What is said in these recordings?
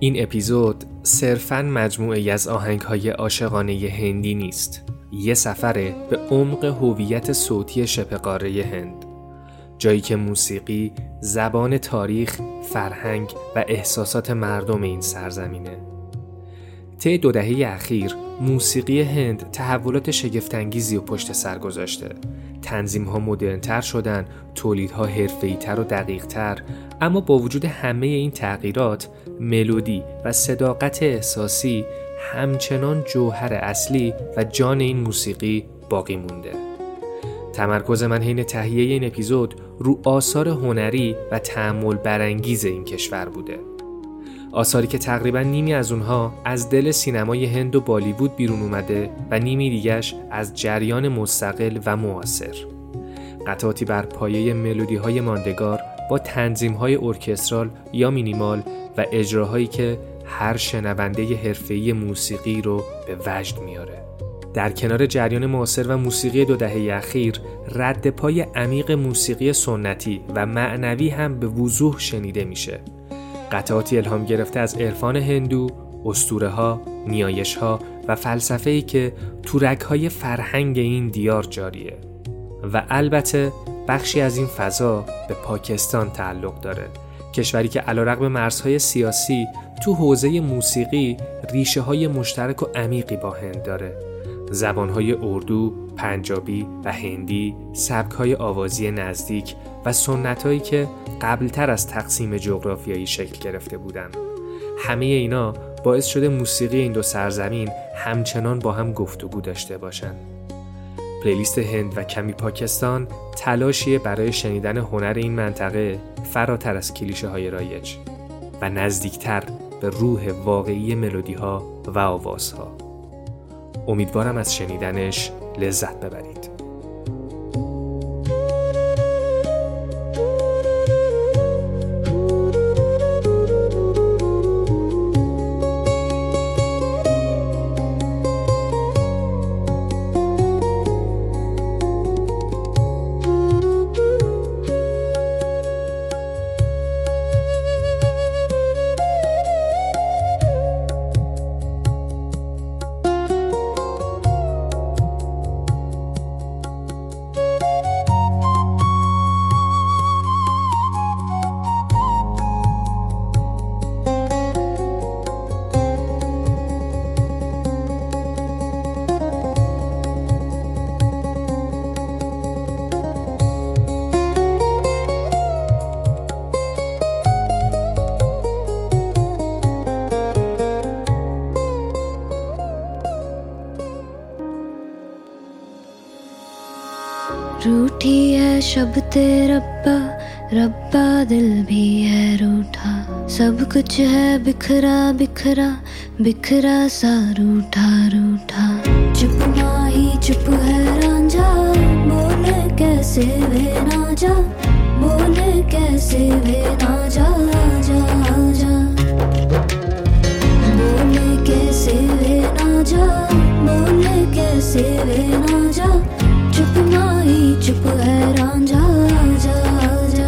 این اپیزود صرفاً مجموعه‌ای از آهنگ‌های عاشقانه هندی نیست. یه سفره به عمق هویت صوتی شبه قاره هند. جایی که موسیقی، زبان تاریخ، فرهنگ و احساسات مردم این سرزمینه. طی 2 دهه اخیر موسیقی هند تحولات شگفت‌انگیزی و پشت سر گذاشته. تنظیم‌ها مدرن‌تر شدن، تولیدها حرفه‌ای‌تر و دقیق‌تر، اما با وجود همه این تغییرات، ملودی و صداقت احساسی همچنان جوهر اصلی و جان این موسیقی باقی مونده. تمرکز من حین تهیه این اپیزود رو آثار هنری و تأمل برانگیز این کشور بوده. آثاری که تقریبا نیمی از اونها از دل سینمای هند و بالیوود بیرون اومده و نیمی دیگش از جریان مستقل و معاصر. قطعاتی بر پایه ملودی‌های ماندگار با تنظیم‌های ارکسترال یا مینیمال و اجراهایی که هر شنونده حرفه‌ای موسیقی رو به وجد میاره. در کنار جریان معاصر و موسیقی 2 دهه اخیر، رد پای عمیق موسیقی سنتی و معنوی هم به وضوح شنیده میشه. قطعاتی الهام گرفته از عرفان هندو، اسطوره‌ها، نیایش‌ها و فلسفه‌ای که تو رگ‌های فرهنگ این دیار جاریه. و البته بخشی از این فضا به پاکستان تعلق داره، کشوری که علیرغم مرزهای سیاسی تو حوزه موسیقی ریشه‌های مشترک و عمیقی با هند داره. زبان‌های اردو، پنجابی و هندی، سبک‌های آوازی نزدیک و سنت‌هایی که قبلتر از تقسیم جغرافیایی شکل گرفته بودن. همه اینا باعث شده موسیقی این 2 سرزمین همچنان با هم گفتگو داشته باشن. پلیلیست هند و کمی پاکستان تلاشیه برای شنیدن هنر این منطقه فراتر از کلیشه‌های رایج و نزدیکتر به روح واقعی ملودی‌ها و آوازها. امیدوارم از شنیدنش لذت ببرید. रूठी है शब ते रब्बा रब्बा दिल भी है रूठा सब कुछ है बिखरा बिखरा बिखरा सा रूठा रूठा चुप माही चुप है रांझा बोले कैसे वे ना जा बोले कैसे वे ना जा जा जा बोले कैसे वे ना जा बोले कैसे वे ना जा चुप माही चुप है रांझा जा जा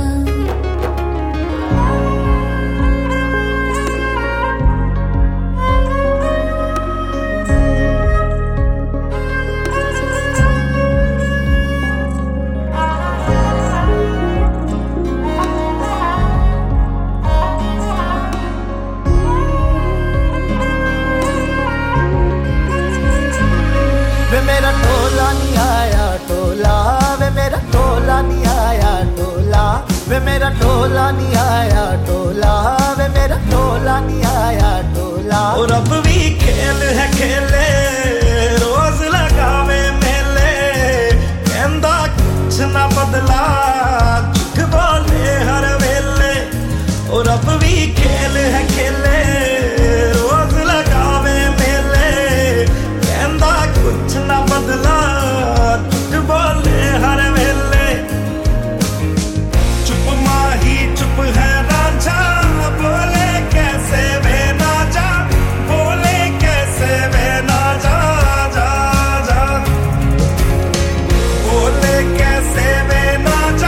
वे मेरा टोला नहीं आया टोला वे मेरा टोला नहीं आया टोला वे मेरा टोला नहीं आया टोला वे मेरा टोला नहीं आया टोला और अब भी खेल है खेले रोज लगावे मेले कहंदा कुछ ना बदला झूठ बोले हर वेले और अब भी खेल है खेले रोज लगावे मेले कहंदा कुछ ना बदला झूठ बोले हर वेले चुप माही चुप है रांझा बोले कैसे वे ना जा बोले कैसे वे ना जा जा जा बोले कैसे वे ना जा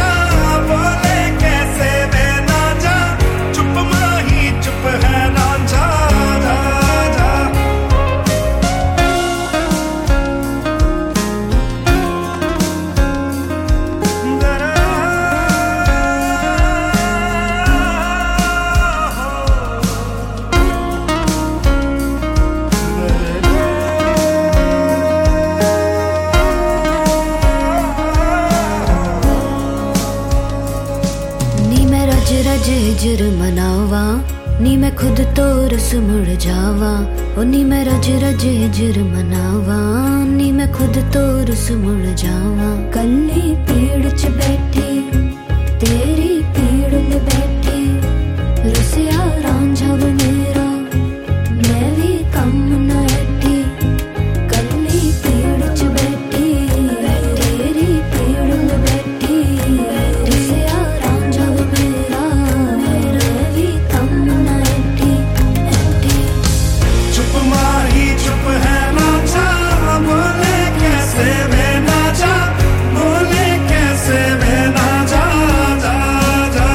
रज रज हिजर मनावा नी मैं खुद तो रस मुड़ जावा ओ नी मैं रज रज हिजर मनावा नी मैं खुद तो रस मुड़ जावा कल्ली पेड़ च बैठी तेरी पीड़ में बैठी रुसिया रांझा बनेरा मैं भी कम न ऐठी कल्ली पेड़ च बैठी तेरी पीड़ में बैठी रुसिया रांझा बनेरा मैं भी कम न ऐठी ऐठी चुप माही चुप है ना जा बोले कैसे वे ना जा बोले कैसे वे ना जा जा जा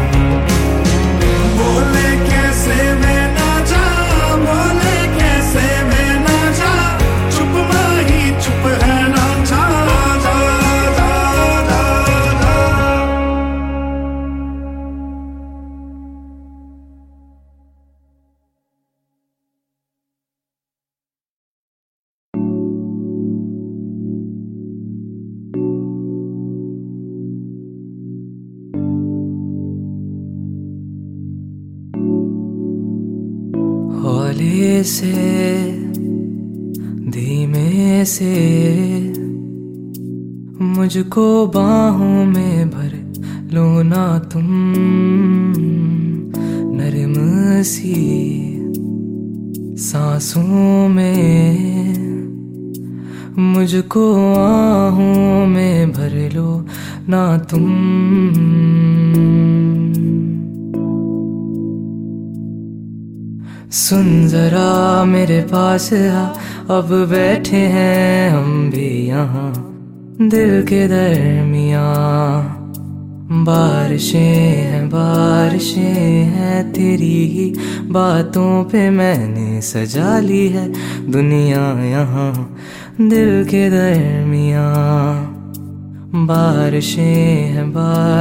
बोले कैसे वे ना जा बोले कैसे वे ना जा चुप माही चुप है ना जा जा जा जा जा हौले से धीमे से मुझको बाहों में भर लो ना तुम नरम सी सांसों में मुझको आहों में भर लो ना तुम सुन जरा मेरे पास आ अब बैठे हैं हम भी यहाँ दिल के दरमियाँ बारिशें हैं तेरी ही बातों पे मैंने सजा ली है दुनिया यहाँ दिल के दरमियाँ बारिशें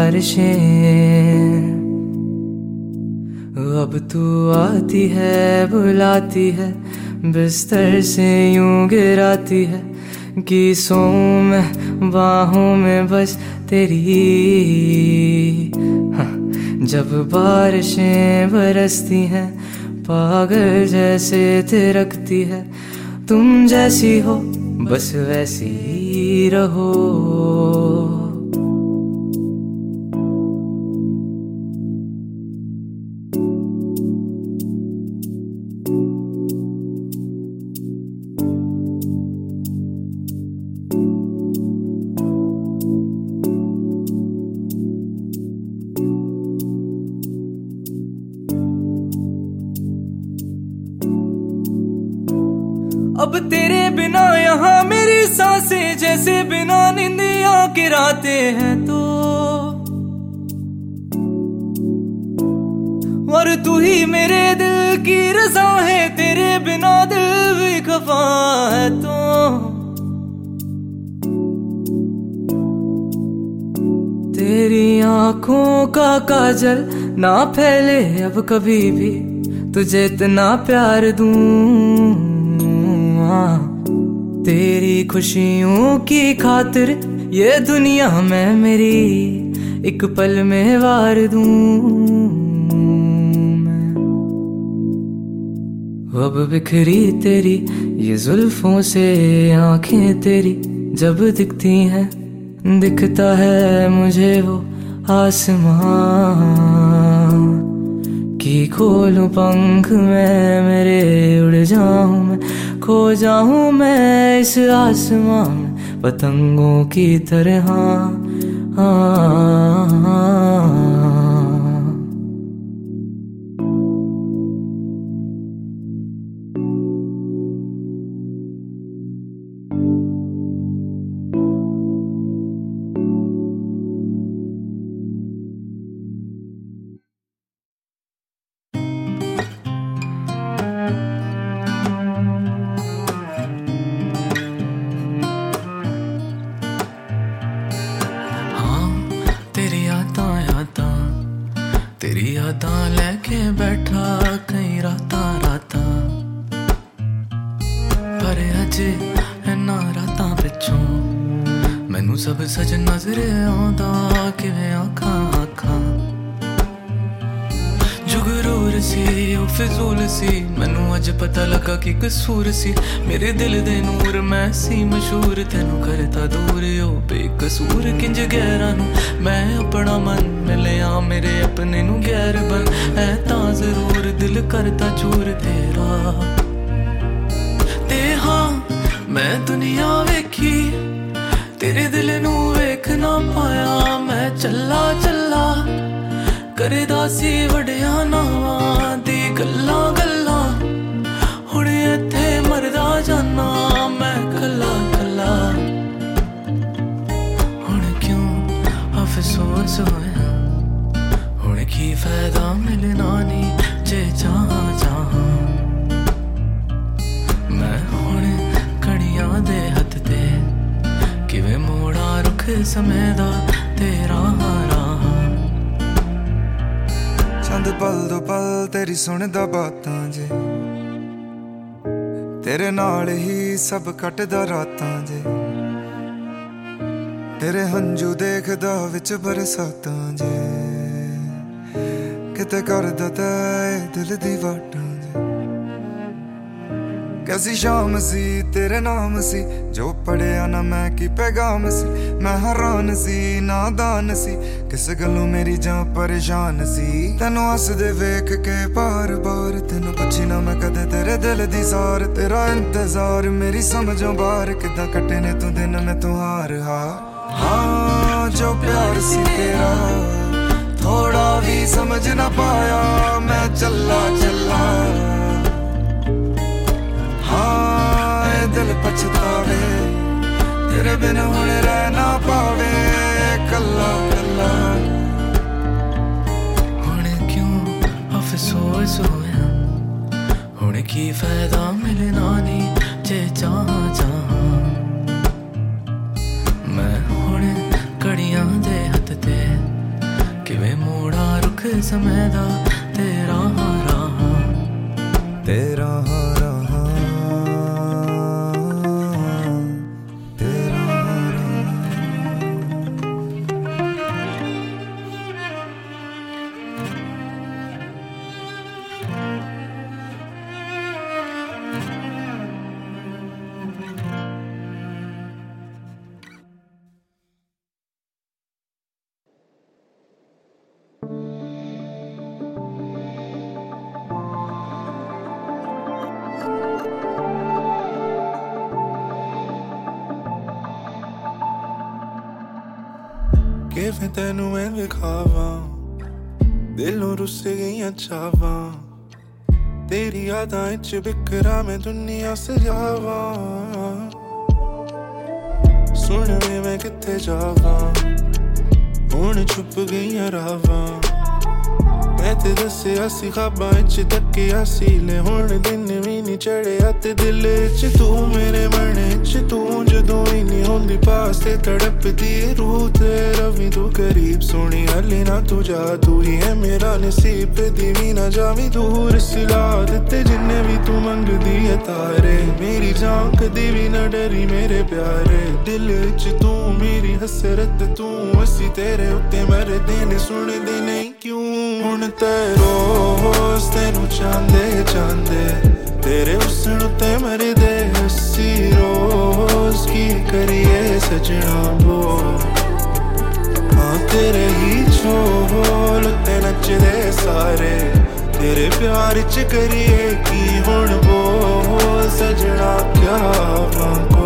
अब तू आती है बुलाती है बिस्तर से यूं गिराती है कि सोऊं मैं बाहों में बस तेरी हाँ, जब बारिशें बरसती हैं पागल जैसे थिरकती है तुम जैसी हो बस वैसी ही रहो अब तेरे बिना यहाँ मेरी सांसें जैसे बिना निंदिया गिराते हैं तो और तू ही मेरे दिल की रज़ा है तेरे बिना दिल भी खफा है तो तेरी आँखों का काजल ना फैले अब कभी भी तुझे इतना प्यार दूं तेरी खुशियों की खातिर ये दुनिया में मेरी एक पल में वार दूं मैं अब बिखरी तेरी ये जुल्फों से आंखें तेरी जब दिखती हैं दिखता है मुझे वो आसमां कि खोलूं पंख मैं मेरे उड़ जाऊं मैं खो जाऊं मैं इस आसमां में पतंगों की तरह तेरी यादां लेके बैठा कई रातां पर अज इन्ना रातां पिछों मैनू सब सच नजर आउंदा किवें आखां सी ओ फिजूल सी मैनू अज पता लगा कि कसूर सी मेरे दिल दे नूर मैं सी मशहूर तेनू करता दूर ओ बेकसूर किंज गैरां नू मैं अपना मन मिलिया मेरे अपने नू गैर बन ऐ तां जरूर दिल करता चूर तेरा ते हाँ मैं दुनिया वेखी तेरे दिल नू वेख ना पाया मैं चला चला करदा सी वड्डिया नावां दी गल्लां गल्लां हुण इत्थे मरदा जाना मैं कल्ला कल्ला हुण क्यों अफसोस होया हुण की फायदा मिलना नी जे चाहां चाहां मैं हुण घड़ियां दे हत्थ ते किवें मोड़ा रुख समय दा तेरा राह चंद पल दो पल तेरी सुनदा बातां जे तेरे नाल ही सब कटदा रातां जे तेरे हंजू देखदा विच बरसातां जे किते करदा तै दिल दी वाटां जे कैसी शाम सी तेरे नाम सी जो पढ़िया ना मैं की पैगाम सी मैं हैरान सी नादान सी किस गलों मेरी जान परेशान सी तेनू हसदे वेख के बार बार तेनू पुछी ना मैं कदे तेरे दिल दी सार तेरा इंतजार मेरी समझों बाहर किदा कटे ने तू दिन में तू हार हाँ जो प्यार सी तेरा थोड़ा भी समझ ना पाया मैं चला चला हाँ दिल पछतावे तेरे बिन हुण रह ना पावे कल्ला कल्ला हुण क्यों अफसोस होया हुण की फायदा मिलना नी जे चाहां चाहां मैं हुण घड़ियां दे हत्थ ते किवें मोड़ा रुख समय दा तेरा राह तेरा किवें तैनू मैं विखावां दिलों रुस गईयां चावां तेरी यादां इच बिखरा मैं दुनिया सजावां सुन वे मैं कित्थे जावां हुण छुप गईयां रावां मैं ते दस्सिया सी ख्वाबां इच तक्किया सी ले हुण दिन भी नी चढ़िया ते दिल इच तू मेरे मन इच तू जदों ही नी होंदी पास ते तड़पदी रूह ते रवि तू करीब सोनी हले ना तू जा तू ही है मेरा नसीब दी भी ना जावी दूर सिला दिते जिन्ने भी तू मंगदी है तारे मेरी जान कदी भी ना डरी मेरे प्यारे दिल इच तू मेरी हसरत तू असी तेरे उत्ते मरदे ने सुनदे नहीं क्यों हुण ते रोज तेनू चांदे चांदे तेरे हुस्न उत्ते मरदे हसी रोज की करिए सजना बोल हाँ तेरे ही झोल उत्ते नचदे सारे तेरे प्यार च करिए की हुण बोल सजना क्या मांगो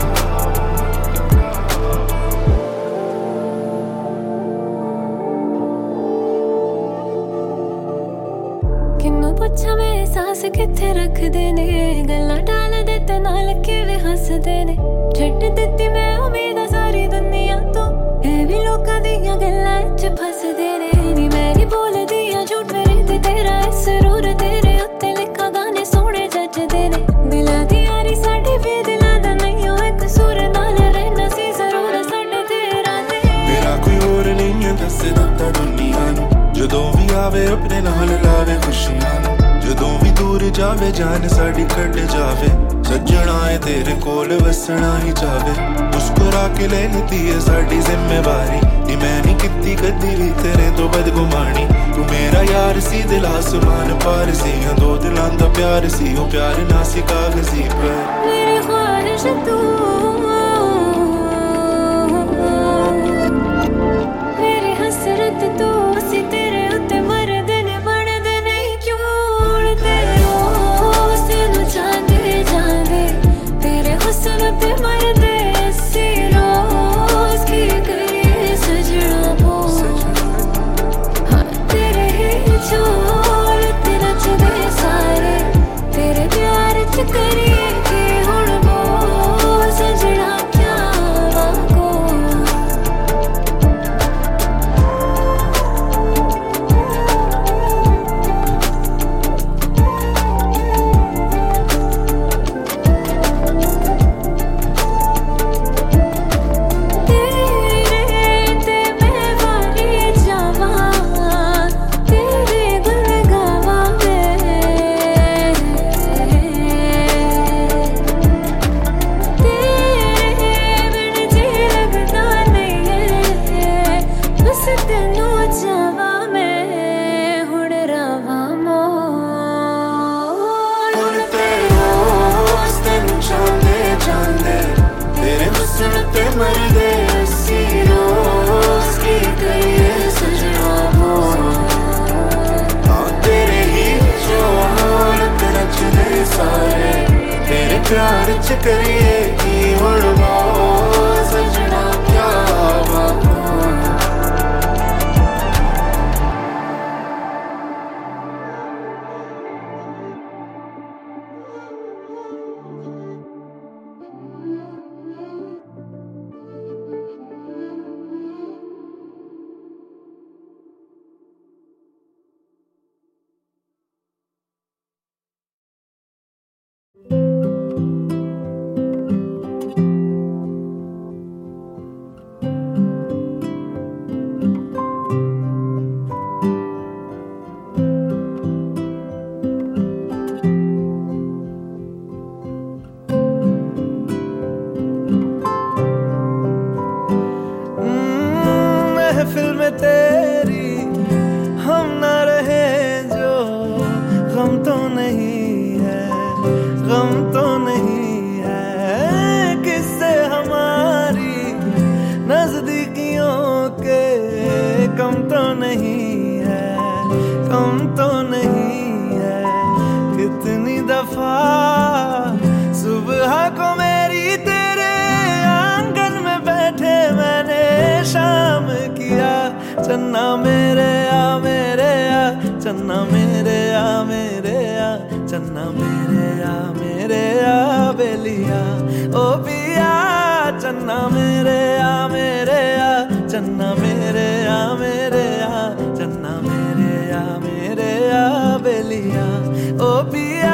पुछा मैं एहसास किथे रख देने गल्लां टाल दे ते नाल किवें हसदे ने छड्ड दित्ती मैं उम्मीद सारी दुनिया तो ए भी लोकां दियां गल्लां च फसदे ने नी मैं नी बोलदी आ झूठ मेरे ते तेरा सरूर तेरे उत्ते लिखा गाने सोहणे जचदे ने दिलां दी यारी साडी वे दिलां दा नहीं होए कसूर नाल रहना सी जरूर साडे तेरा ते मेरा कोई होर नहीं है दस दित्ता दुनिया नू जदों भी आवे अपने नाल लावे खुशियां जदों भी दूर जावे जान साडी कट जावे सजना है तेरे कोल वसना ही चावे मुस्कुरा के ले लेती है साडी जिम्मेवारी नी मैं नहीं कित्ती कदी भी तेरे तो बदगुमानी तू मेरा यार यार सी दिल आसमान पार सी दो दिलां दा प्यार सी ओ प्यार ना सी कागजी पर मेरी ख्वाहिश तू मेरी हसरत तू सी तेरे उत्ते मरदे ने बनदे नहीं क्यों उड़दे रोज़ नू जांदे जांदे तेरे हुस्न पे मरदे सी रोज़ की करिए सजना बोल हाँ तेरे ही झोल ते नचदे सारे तेरे प्यार च करिए कि हुण बोल सजना क्या वाको प्यार च करिए कि हुण बोल सजना क्या वाको महफिल में तेरी हम न रहे जो गम तो नहीं है गम तो नहीं है किससे हमारी नजदीकियों के कम तो नहीं है कम तो नहीं है कितनी दफा सुबह को मेरी तेरे आंगन में बैठे मैंने शाम किया चन्ना मेरे आ मेरे आ चन्ना मेरे आ मेरे आ चन्ना मेरे आ मेरे आ बेलिया ओ पिया चन्ना मेरे आ मेरे आ चन्ना मेरे आ मेरे आ चन्ना मेरे आ मेरे आ बेलिया ओ पिया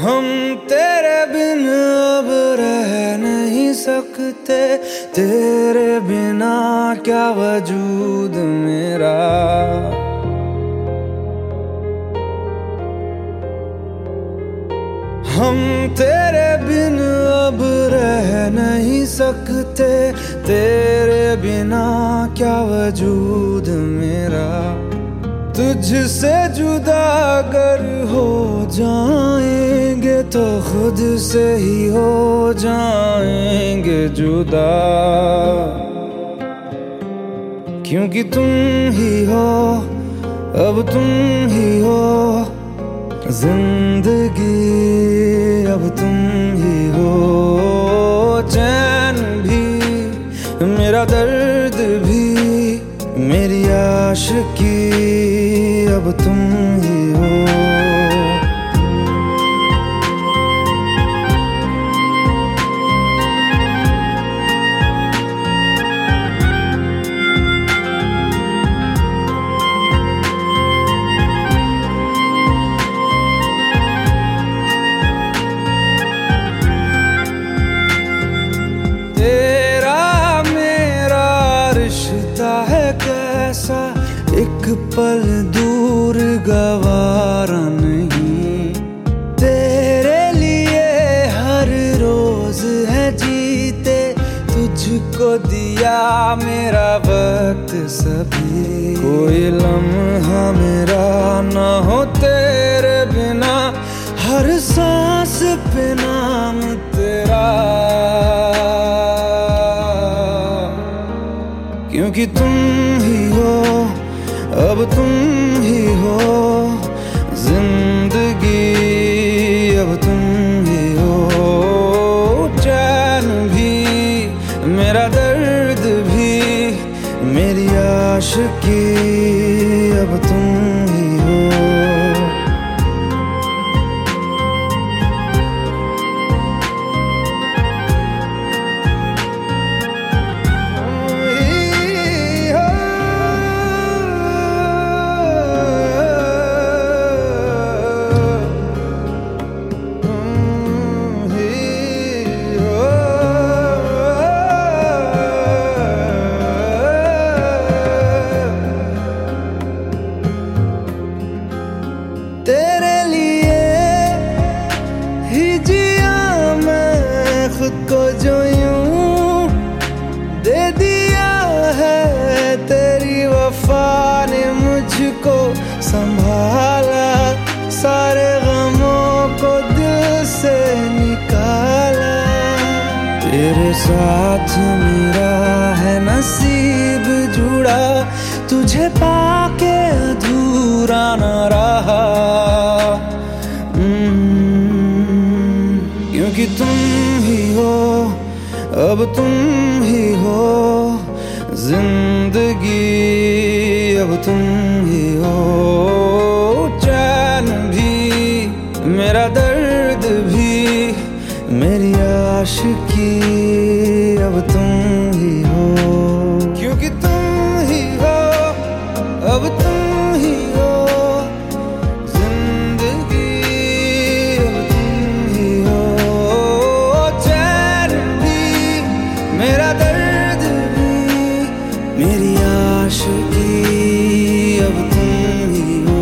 हम तेरे बिन अब रह नहीं सकते, तेरे बिना क्या वजूद मेरा। हम तेरे बिन अब रह नहीं सकते, तेरे बिना क्या वजूद मेरा। तुझसे जुदा अगर हो जाएंगे तो खुद से ही हो जाएंगे जुदा, क्योंकि तुम ही हो, अब तुम ही हो जिंदगी, अब तुम ही हो चैन भी, मेरा दर्द भी, मेरी आशिकी, अब तुम ही हो। एक पल दूर गवारा नहीं, तेरे लिए हर रोज है जीते, तुझको दिया मेरा वक्त सभी। कोई लम्हा मेरा ना हो तेरे बिना, हर सांस पे नाम तेरा, क्योंकि तुम ही हो, अब तुम ही हो जिंदगी, अब तुम ही हो चैन भी, मेरा दर्द भी, मेरी आशिकी, अब तुम ही हो। तेरे लिए ही जिया मैं खुद को, जो यूं दे दिया है तेरी वफा ने मुझको संभाला, सारे गमों को दिल से निकाला। तेरे साथ मेरा है नसीब जुड़ा, तुझे पाके अधूरा न रहा, क्योंकि तुम ही हो, अब तुम ही हो जिंदगी, अब तुम ही हो चैन भी, मेरा दर्द भी, मेरी आशिकी, अब तुम ही हो, क्योंकि तुम ही हो, अब तुम ही हो जिंदगी, अब तुम ही हो चैन भी, मेरा दर्द भी, मेरी आशिकी, अब तुम ही हो।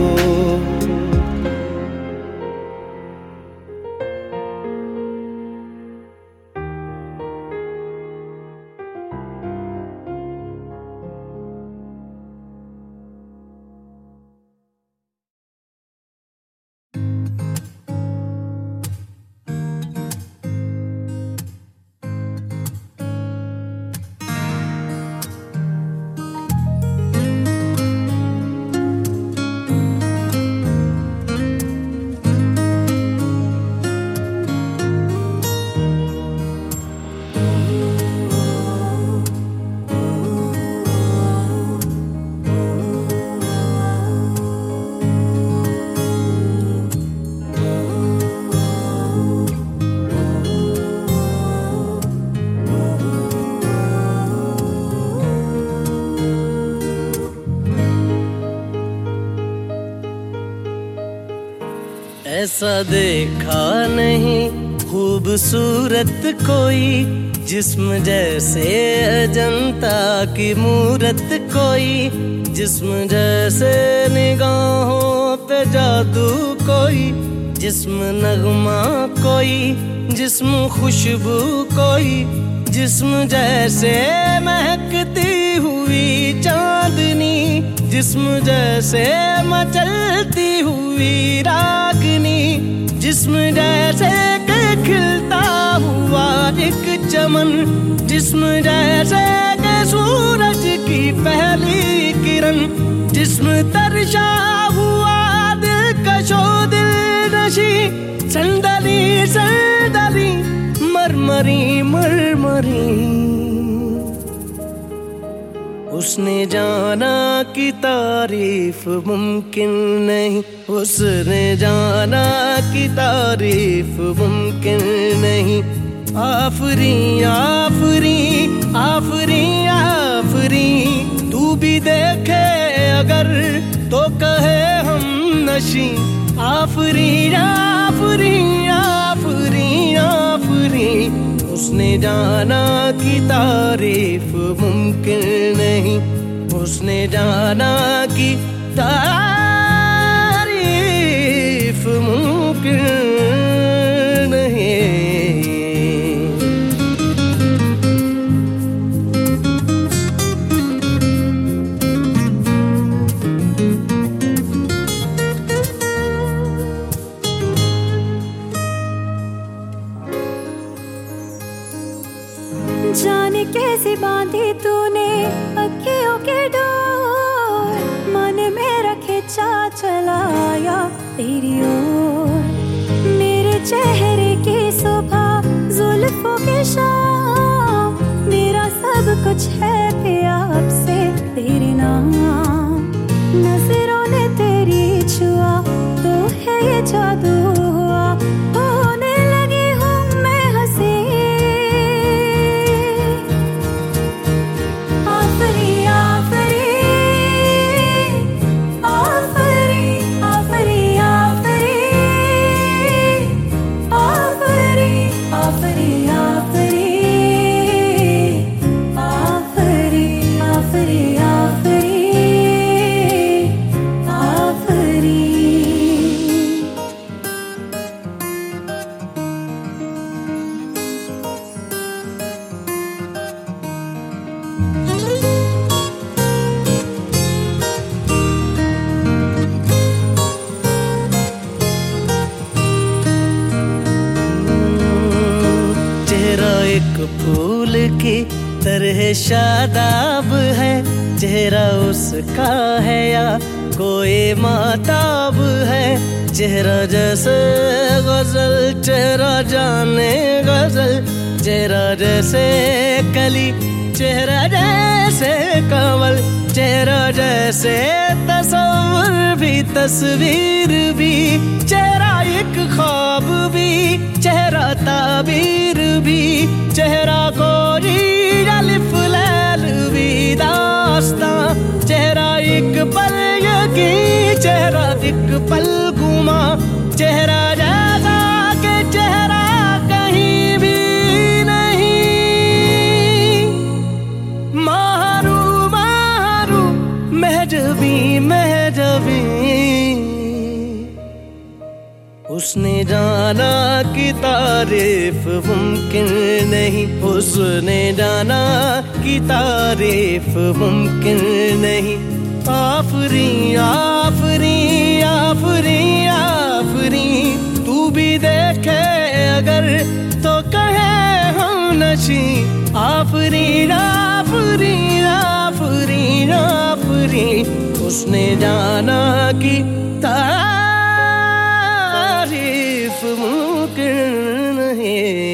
ऐसा देखा नहीं खूबसूरत कोई, जिस्म जैसे अजंता की मूरत कोई, जिस्म जैसे निगाहों पे जादू कोई, जिस्म नगमा कोई, जिस्म खुशबू कोई, जिस्म जैसे महकती हुई चांदनी, जिस्म जैसे मचलती हुई रागनी, जिस्म जैसे के खिलता हुआ एक चमन, जिस्म जैसे के सूरज की पहली किरण, जिस्म तरशा हुआ दिलकशो दिल नशी, संदली संदली मरमरी मरमरी। उसने जाना कि तारीफ मुमकिन नहीं, उसने जाना कि तारीफ मुमकिन नहीं। आफरी आफरी आफरी आफरी, तू भी देखे अगर तो कहे हम नशी। आफरी आफरी आफरी आफरी, उसने जाना कि तारीफ मुमकिन नहीं, उसने जाना कि तारीफ मुमकिन नहीं। जाने कैसे बांधी तूने अखियों के डोर, मन मेरा खिंचा चलाया तेरी ओर। मेरे चेहरे की सुबह जुल्फों की शाम, मेरा सब कुछ है पिया अब से तेरे नाम। नजरों ने तेरी छुआ तो है ये जादू हुआ, होने लगी हूँ मैं हंसी। आफरी आफरी आफरी आफरी आफरी आफरी आफरी आफरी आफरी आफरी आफरी आफरी। चेहरा एक फूल की तरह शादाब है, चेहरा उसका है या कोई माताब है। चेहरा जैसे गजल, चेहरा जाने गजल, चेहरा जैसे कली, चेहरा जैसे कंवल, चेहरा जैसे तस्वीर भी तस्वीर भी, चेहरा एक ख्वाब भी, चेहरा ताबीर भी, चेहरा कोई अलिफ लैल भी दास्तां। चेहरा एक पल यकीन, चेहरा एक पल गुमा, चेहरा जैसा के चेहरा कहीं भी नहीं। मारू मारू महजबी महजबी, उसने जाना कि तारीफ मुमकिन नहीं, उसने जाना कि तारीफ मुमकिन नहीं। आफरी आफरी आफरी आफरी, तू भी देखे अगर तो कहे हम नशी। आफरी आफरी आफरी आफरी, उसने जाना कि तारीफ मुमकिन नहीं।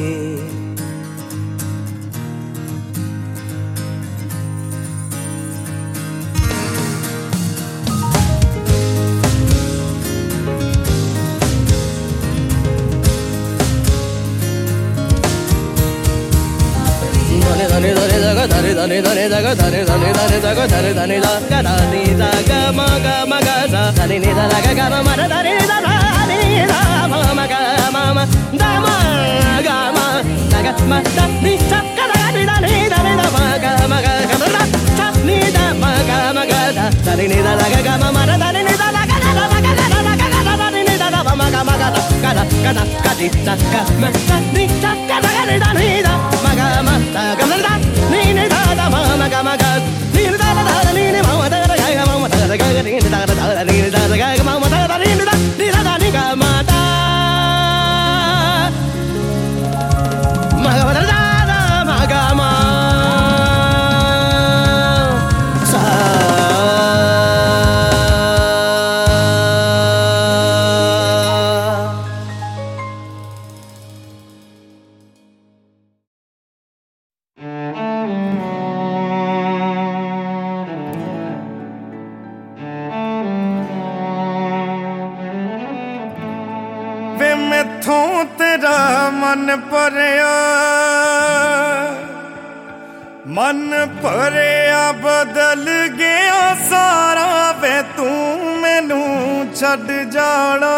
धने धने जग धने धने धने जग धने धने धने जग धने धने जग धने जग मग मग सा धने नि ध ग ग म धने नि ध धने ni da ma ma ga ma ma da ma ga ma da ga ma da ni sa ga da ni da ni da ni da ma ga da sa ni da ma ga da da ni da da ga ma ma da ni da da ga da da ga da da ga da ni da da ma ga da ga da ga di da ga ma da ni sa ga da ni da ni da ma ga da da ni da da ma ga ni da da ni ni ma da da ga ma da da ga ni da da ni da da ga ma da da ni da ni ga ma da ma ga da da ma ga ma sa वे मैथों तेरा मन भरिया बदल गया सारा वे तू मैनू छड़ जाना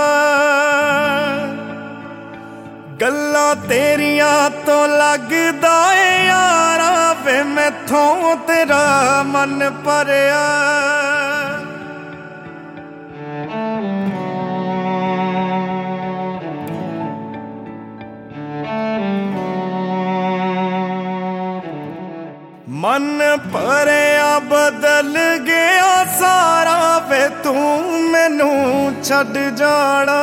गल्लां तेरिया तो लगदा है यारा वे मैथों तेरा मन भरिया मन भरिया बदल गया सारा वे तू मैनू छड़ जाना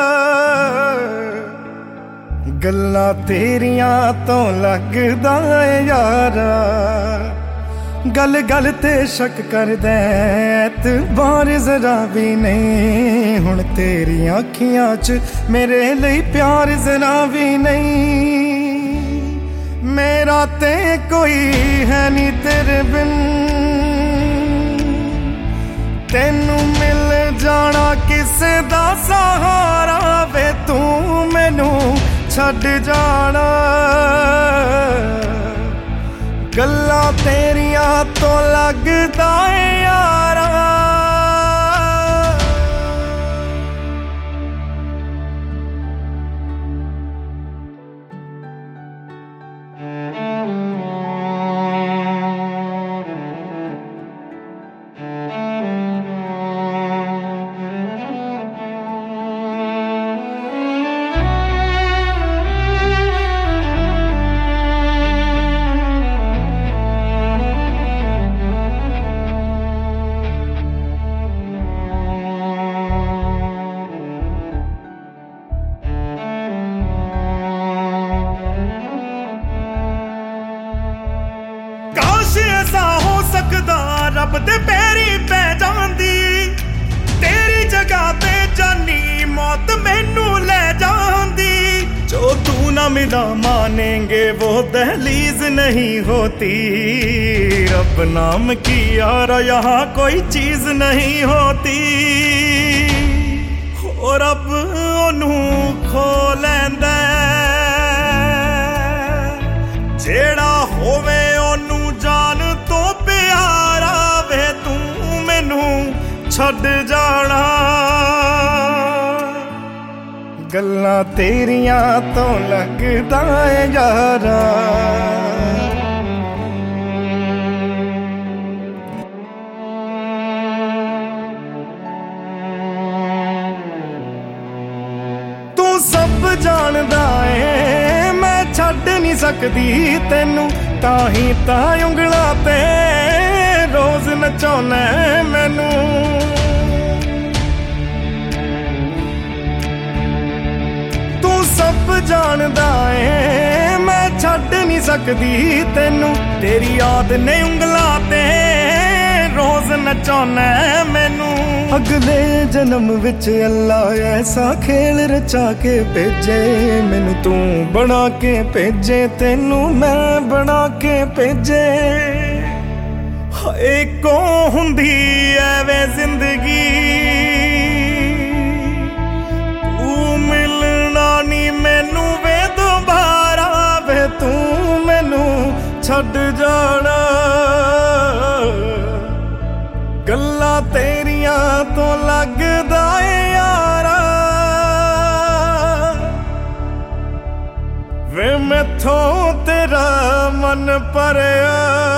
गल्लां तेरिया तो लगदा है यारा गल गल ते शक करदा ते बार जरा भी नहीं हुण तेरियां अखियां च मेरे लिए प्यार जरा भी नहीं मेरा ते कोई है नी तेरे बिन तेनू मिल जाना किसे दा सहारा वे तू मैनू छड़ जाना गल्लां तेरियां तो लगदा है यारा ऐसा हो सकदा रब दे पैरी पै जांदी तेरी जगह ते जानी मौत मैनू ले जांदी जो तू ना मिला मानेंगे वो दहलीज नहीं होती रब नाम की यार यहाँ कोई चीज नहीं होती और अब ओनू खो लैंदा जेड़ा होवे ओनू जान तो प्यारा वे तू मैनू छड़ जाना गल्लां तेरियां तो लगदा है यारा तू सब जानदा है मैं छड़ नहीं सकदी तेनू ताही तां उंगलां ते रोज नचाउना मैनू तू सब जानदा है मैं छड़ नहीं सकदी तेनू तेरी याद ने उंगलां ते रोज नचाउना मैनू अगले जन्म विच अल्लाह ऐसा खेल रचा के भेजे मैनू तू बना के भेजे तेनू मैं बना के भेजे एको हुंदी ऐवे जिंदगी तू मिलना नी मैनू वे दोबारा वे तू मैनू छड़ जाना गल्लां तेरियां तो लगदा है यारा वे मैथों तेरा मन परया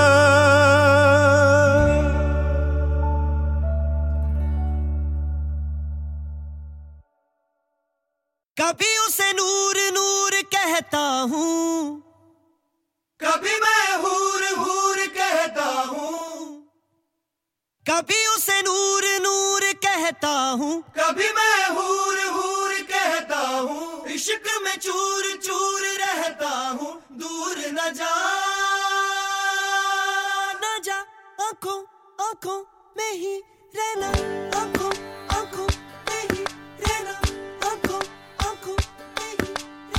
कभी उसे नूर नूर कहता हूँ कभी मैं हूर हूर कहता हूँ कभी उसे नूर नूर कहता हूँ कभी मैं हूर हूर कहता हूँ इश्क में चूर चूर रहता हूँ दूर न जा आंखों आंखों में ही रहना आंखों आंखों में ही रहना आंखों आंखों में ही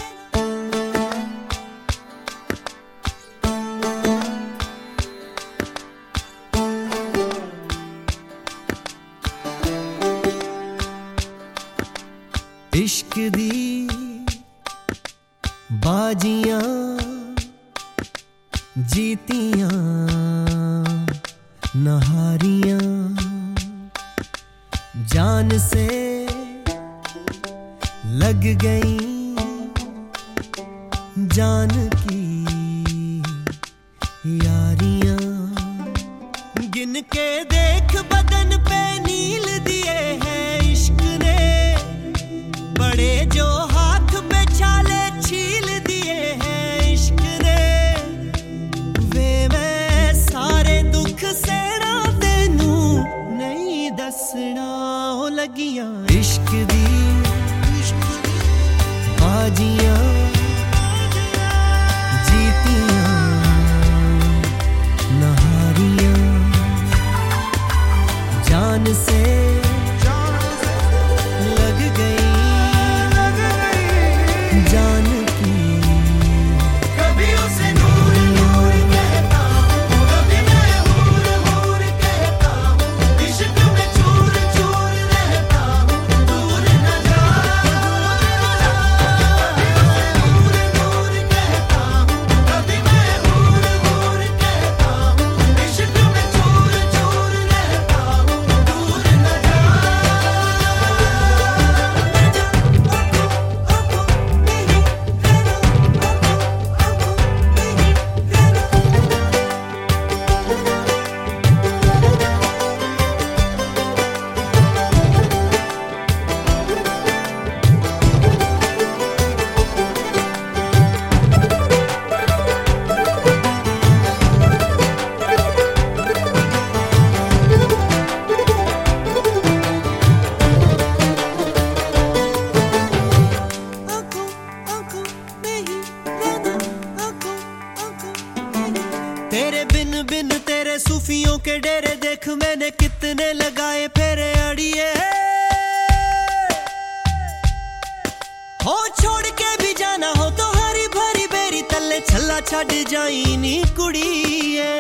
रहना इश्क दी बाजियां जीतियां नहारियां जान से लग गई जान की यारियां गिन के देख बदन पे नील दिए हैं इश्क ने बड़े जो हाथ पे छाले छील दिए हैं इश्क ने वे मैं सारे दुख सेना तेनू नहीं दसना हो लगियां इश्क दी बाजियां जीतियां नहारियां जान से लग गई जान की कभी उसे नूर नूर कहता हूँ कभी मैं हूर हूर कहता हूँ इश्क में चूर चूर रहता हूँ दूर न जा नूर नूर कहता हूँ कभी मैं हूर हूर कहता हूँ इश्क में चूर चूर रहता हूँ दूर न जा तेरे बिन बिन तेरे सूफियों के डेरे देख मैंने कितने लगाए फेरे अड़िए हो छोड़ के भी जाना हो तो हरी भरी बेरी तले छल्ला छड़ जाई नी कुड़िए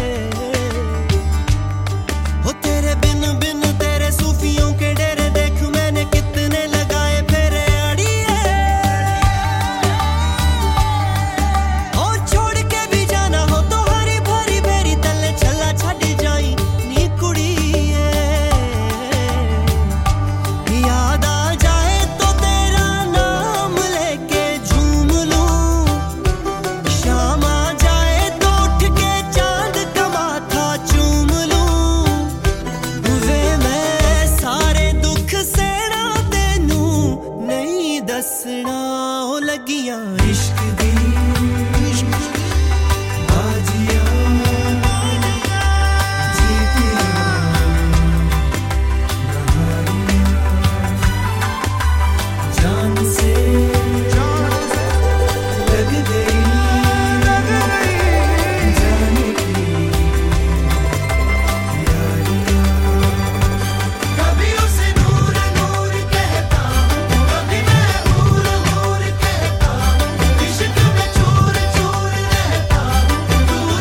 हो तेरे बिन बिन तेरे सूफियों के डेरे देख मैंने कितने लगाए फेरे अड़िए हो छोड़ के भी जाना हो तो हरी भरी बेरी तले छल्ला छड़ जाई नी कुड़िए याद आ जाए तो तेरा नाम लेके झूम लूं शाम आ जाए तो उठ के चांद का माथा चूम लूं वे मैं सारे दुख सेना तेनू नहीं दसना हो लगियां इश्क दी बाजियां जीतियां नहारियां जान से लग गई जान की यारियां कभी उसे नूर नूर कहता हूँ कभी मैं हूर हूर कहता हूँ इश्क में चूर चूर रहता हूँ दूर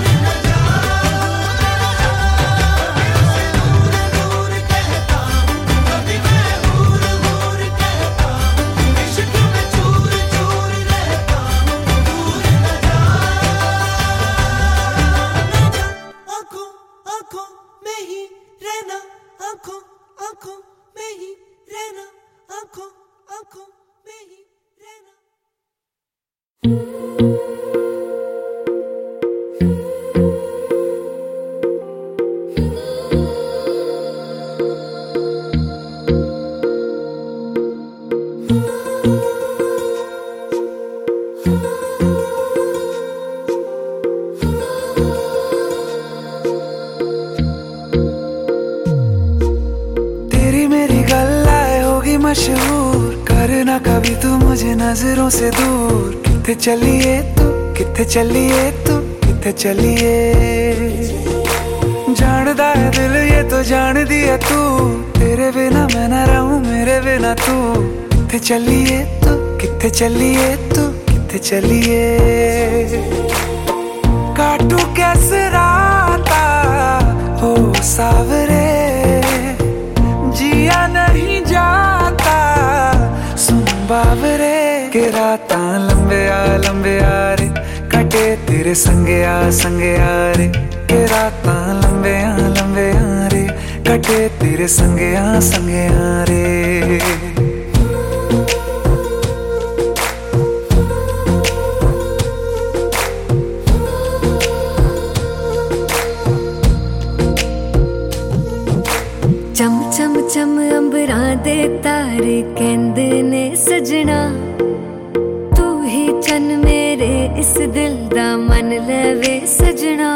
मशहूर करना कभी तू मुझे नजरों से दूर किथे चलिए तू किथे चलिए तू किथे चलिए जानदा है दिल ये तो जान दिया तू तेरे बिना मैं ना रहूं मेरे बिना तू किथे चलिए तू किथे चलिए तू किथे चलिए काटू कैसे राता हो सावरे जिया नहीं जाता सुन बावरे के राता लंबे आ रे कटे तेरे संगे आ रे के राता लंबे आ रे कटे तेरे संगे आ रे चम चम चम अंबरां दे तारे कहंदे ने सजना तू ही चन मेरे इस दिल दा मन लेवे सजना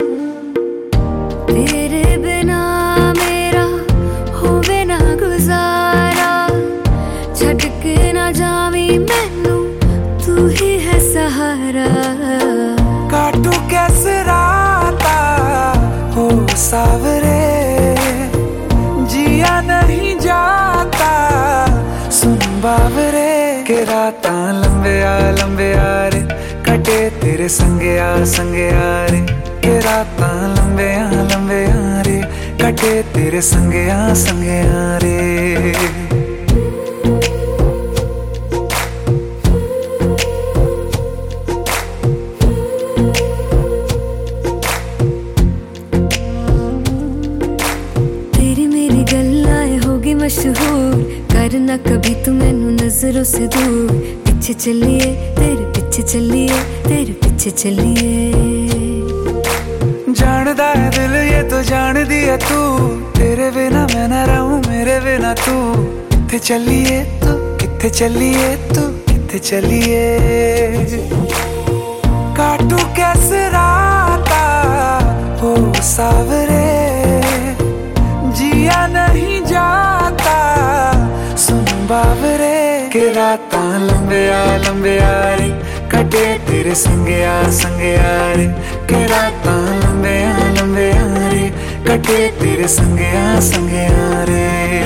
तेरे बिना मेरा होवे ना गुजारा छड़ के ना जावी मैनू तू ही है सहारा काटू कैसे राता हो सावरे जिया नहीं जाता सुन बावरे के राता लंबे आ रे कटे तेरे संगे आ रे के राता लंबे आ रे कटे तेरे संगे आ रे मशहूर करना कभी तू मैनू नजरों से दूर पीछे चलिए तेरे पीछे चलिए तेरे पीछे चलिए जानदा है दिल ये तो जान दिया तू तेरे बिना मैं ना रहूं मेरे बिना तू किथे चलिए तू किथे चलिए तू किथे चलिए काटू कैसे राता हो सावरे जिया नहीं जाता सुन बावरे के राता लंबे आ रे कटे तेरे संगे आ रे के राता लंबे आ रे कटे तेरे संगे आ रे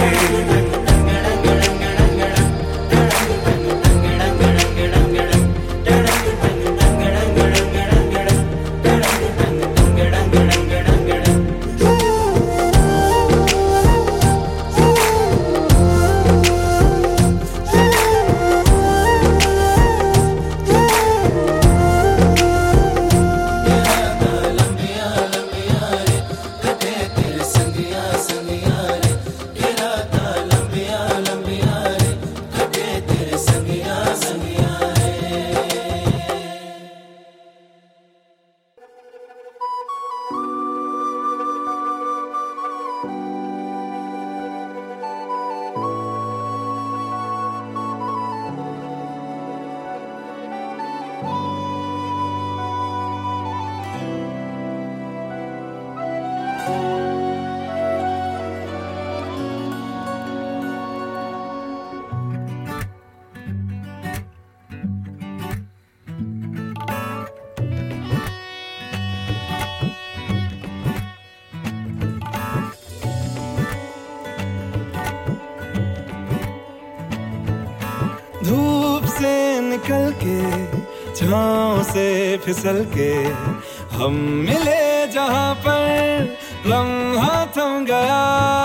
धूप से निकल के छाँव से फिसल के हम मिले जहाँ पर लम्हा थम गया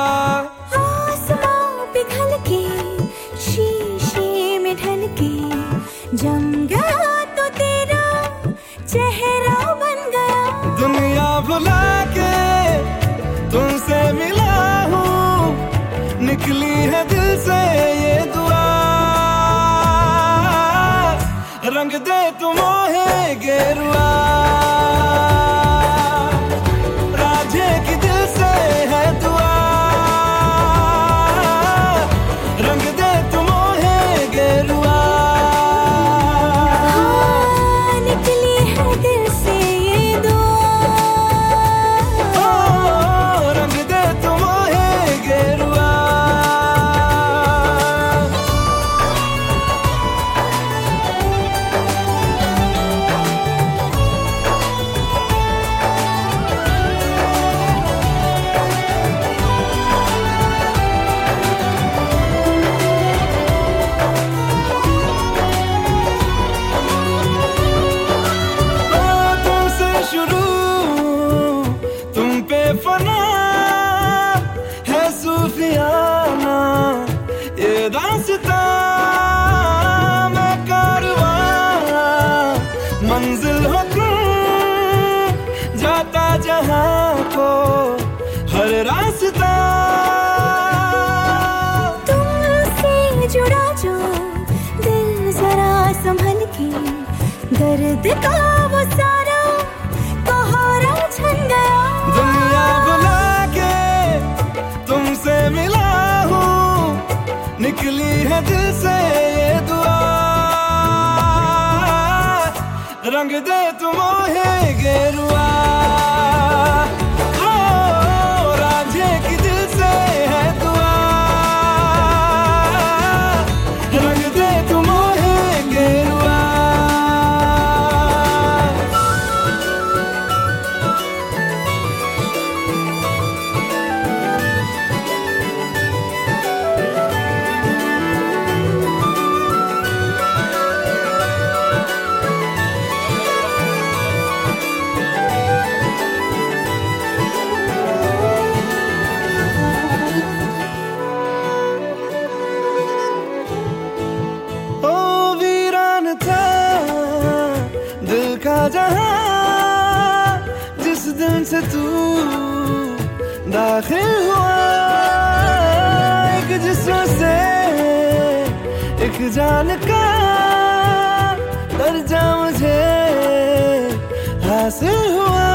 आसमां पिघल के शीशे में ढल के जम गया तो तेरा चेहरा बन गया दुनिया भुला के तुमसे मिला हूँ निकली है दिल से ये दुआ रंग दे तुम मोहे गेरुआ राजे की दिल से है दुआ रंग दे तुम मोहे गेरुआ दर्द का वो सारा कोहरा छन गया। दुनिया बुला के तुमसे मिला हूँ, निकली है दिल से ये दुआ, रंग दे तुम मोहे गेरुआ। रांझे की दिल से है दुआ, रंग दे तुम मोहे गेरुआ। जिस दिन से तू दाखिल हुआ, एक जिस्म से एक जान का दर्जा मुझे हासिल हुआ।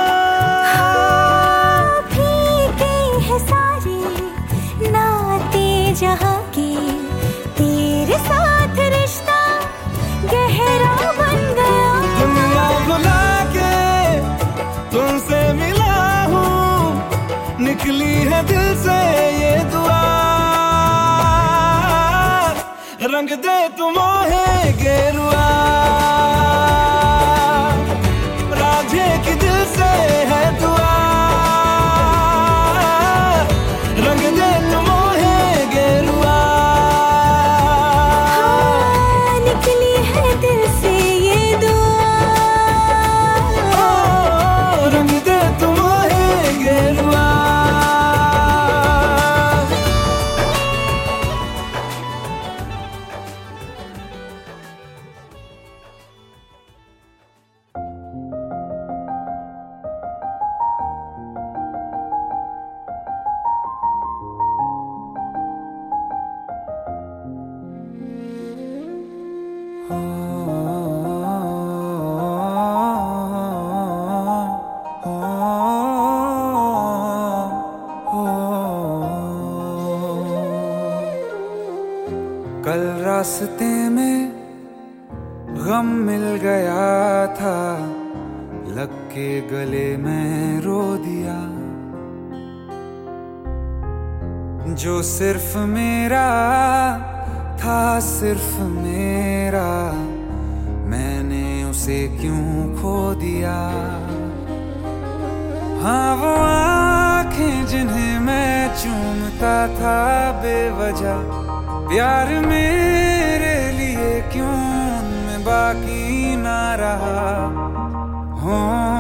फीके है सारे नाते जहाँ के, तेरे साथ रिश्ता गहरा बन गया। दुनिया बुला के तुमसे मिला हूँ, निकली है दिल से ये दुआ, रंग दे तुम मोहे गेरुआ। रांझे की दिल से है दुआ, रंग दे तुम मोहे गेरुआ। निकली है दिल से ये दुआ, रंग दे तुम मोहे गेरुआ। कल रास्ते में गम मिल गया था, लग के गले में रो दिया। जो सिर्फ मेरा था, सिर्फ मेरा, मैंने उसे क्यों खो दिया। हाँ वो आँखें जिन्हें मैं चूमता था बेवजह, प्यार मेरे लिए क्यों उनमें बाकी ना रहा। हो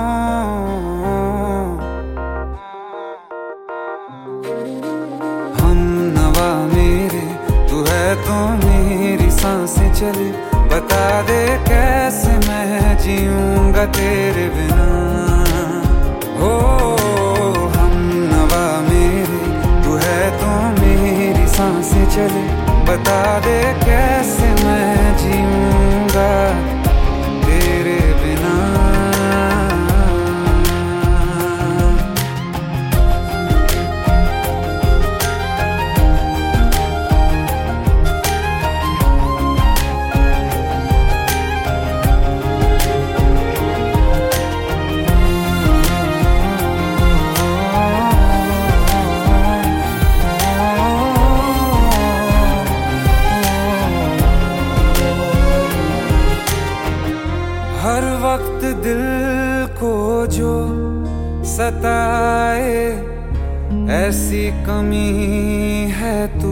हम नवा मेरे, तू है तो मेरी सांसें चले, बता दे कैसे मैं जीऊंगा तेरे बिना। हो हम नवा मेरे, तू है तो मेरी सांसें चले, बता दे कैसे मैं जीऊंगा तेरे बिना। हर वक्त दिल को जो सताए, ऐसी कमी है तू,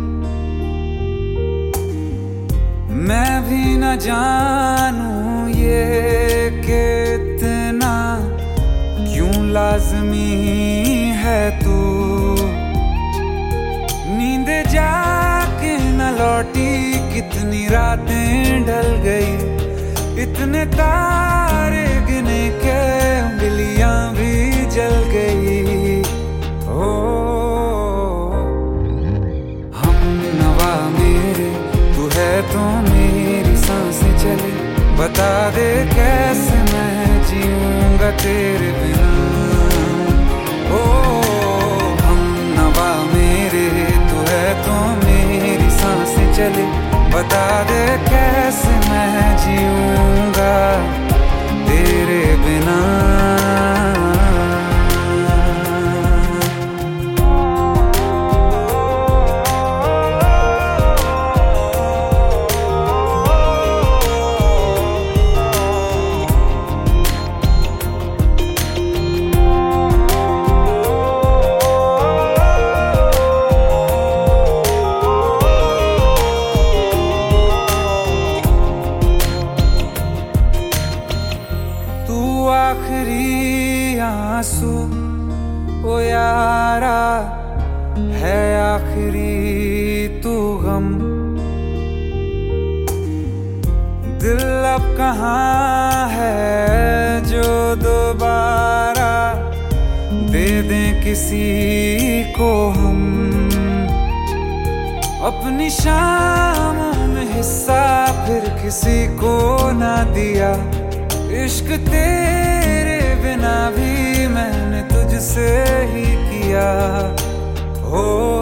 मैं भी न जानूं ये कि इतना क्यों लाज़मी है तू। नींद जाके न लौटी, कितनी रातें ढल गई, इतने तारे गिने के उंगलियां भी जल गई। ओ हम नवा मेरे, तू है तो मेरी सांसें चले, बता बता दे कैसे मैं जीऊंगा तेरे बिना। ओ हम नवा मेरे तू है तो मेरी सांसें चले, बता दे कैसे मैं जीऊंगा तेरे बिना। आंसू ओ यारा है आखिरी तू गम, दिल अब कहाँ है जो दोबारा दे दें किसी को हम। अपनी शामों में हिस्सा फिर किसी को ना दिया, इश्क तेरे बिना भी मैंने तुझसे ही किया। हो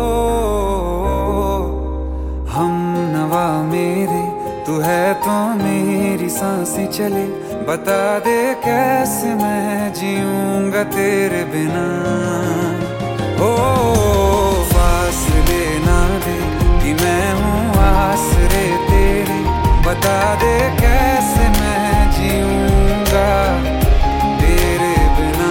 हम नवा मेरे तू है तो मेरी सांसें चले, बता दे कैसे मैं जीऊंगा तेरे बिना। हो फासले ना दे कि मैं हूँ आसरे तेरे, बता दे कैसे मैं जीऊंगा तेरे बिना।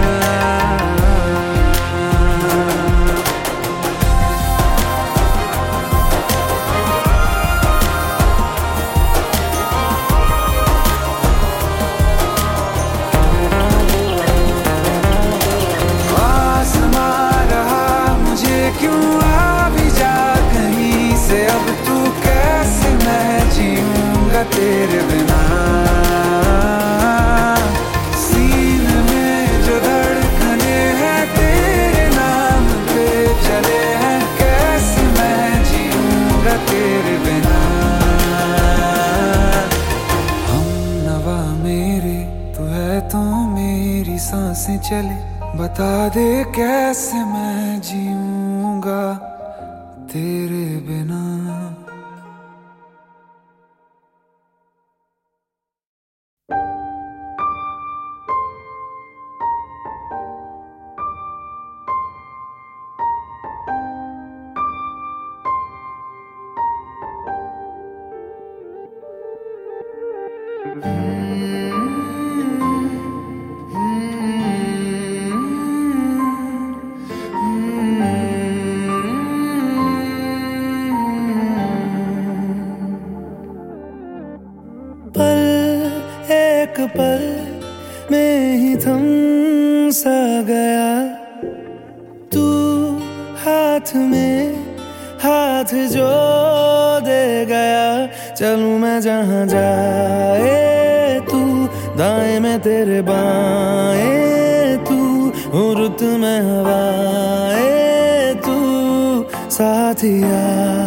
आसमां रहा मुझे क्यों आ भी जा कहीं से, अब तू कैसे मैं जीऊंगा तेरे बिना। सीने में जो धड़कने हैं तेरे नाम पे चले हैं, कैसे मैं जीऊंगा तेरे बिना। हम नवा मेरे तू है तो मेरी सांसें चले, बता दे कैसे मैं जीऊंगा तेरे बिना। पल में ही थम सा गया, तू हाथ में हाथ जो दे गया। चलूं मैं जहाँ जाए तू, दाएं में तेरे बाएं तू, रुत में हवाएं तू साथिया।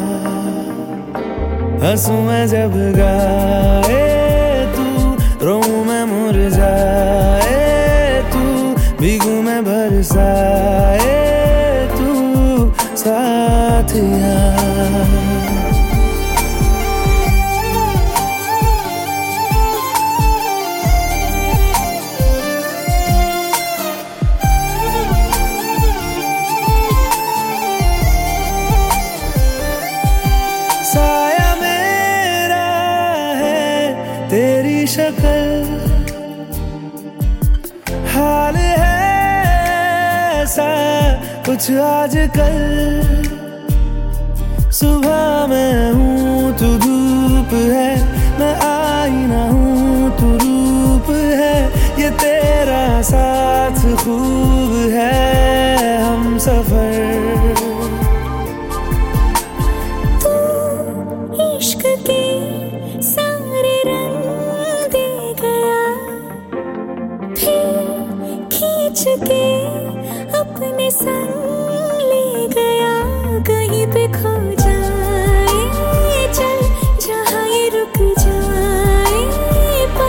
हंसूं मैं जब गाए तू, रोऊं मैं मुरझाए तू, भीगूं मैं बरसाए तू साथिया। साया मेरा है तेरी शक्ल, हाल है ऐसा कुछ आजकल। सुबह मैं हूँ तू धूप है, मैं आईना हूँ तू रूप है। ये तेरा साथ खूब है हम सफर। इश्क के सारे रंग दे गया, फिर खींच के अपने संग ले गया। कहीं पे खो जाए चल, जहाँ ये रुक जाए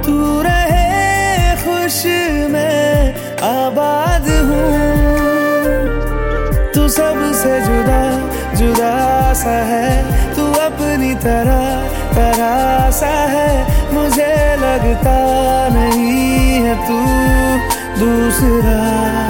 तू रहे खुश मैं आबाद हूँ। तू सबसे जुदा जुदा सा है, तू अपनी तरह सा है, मुझे लगता नहीं है तू दूसरा।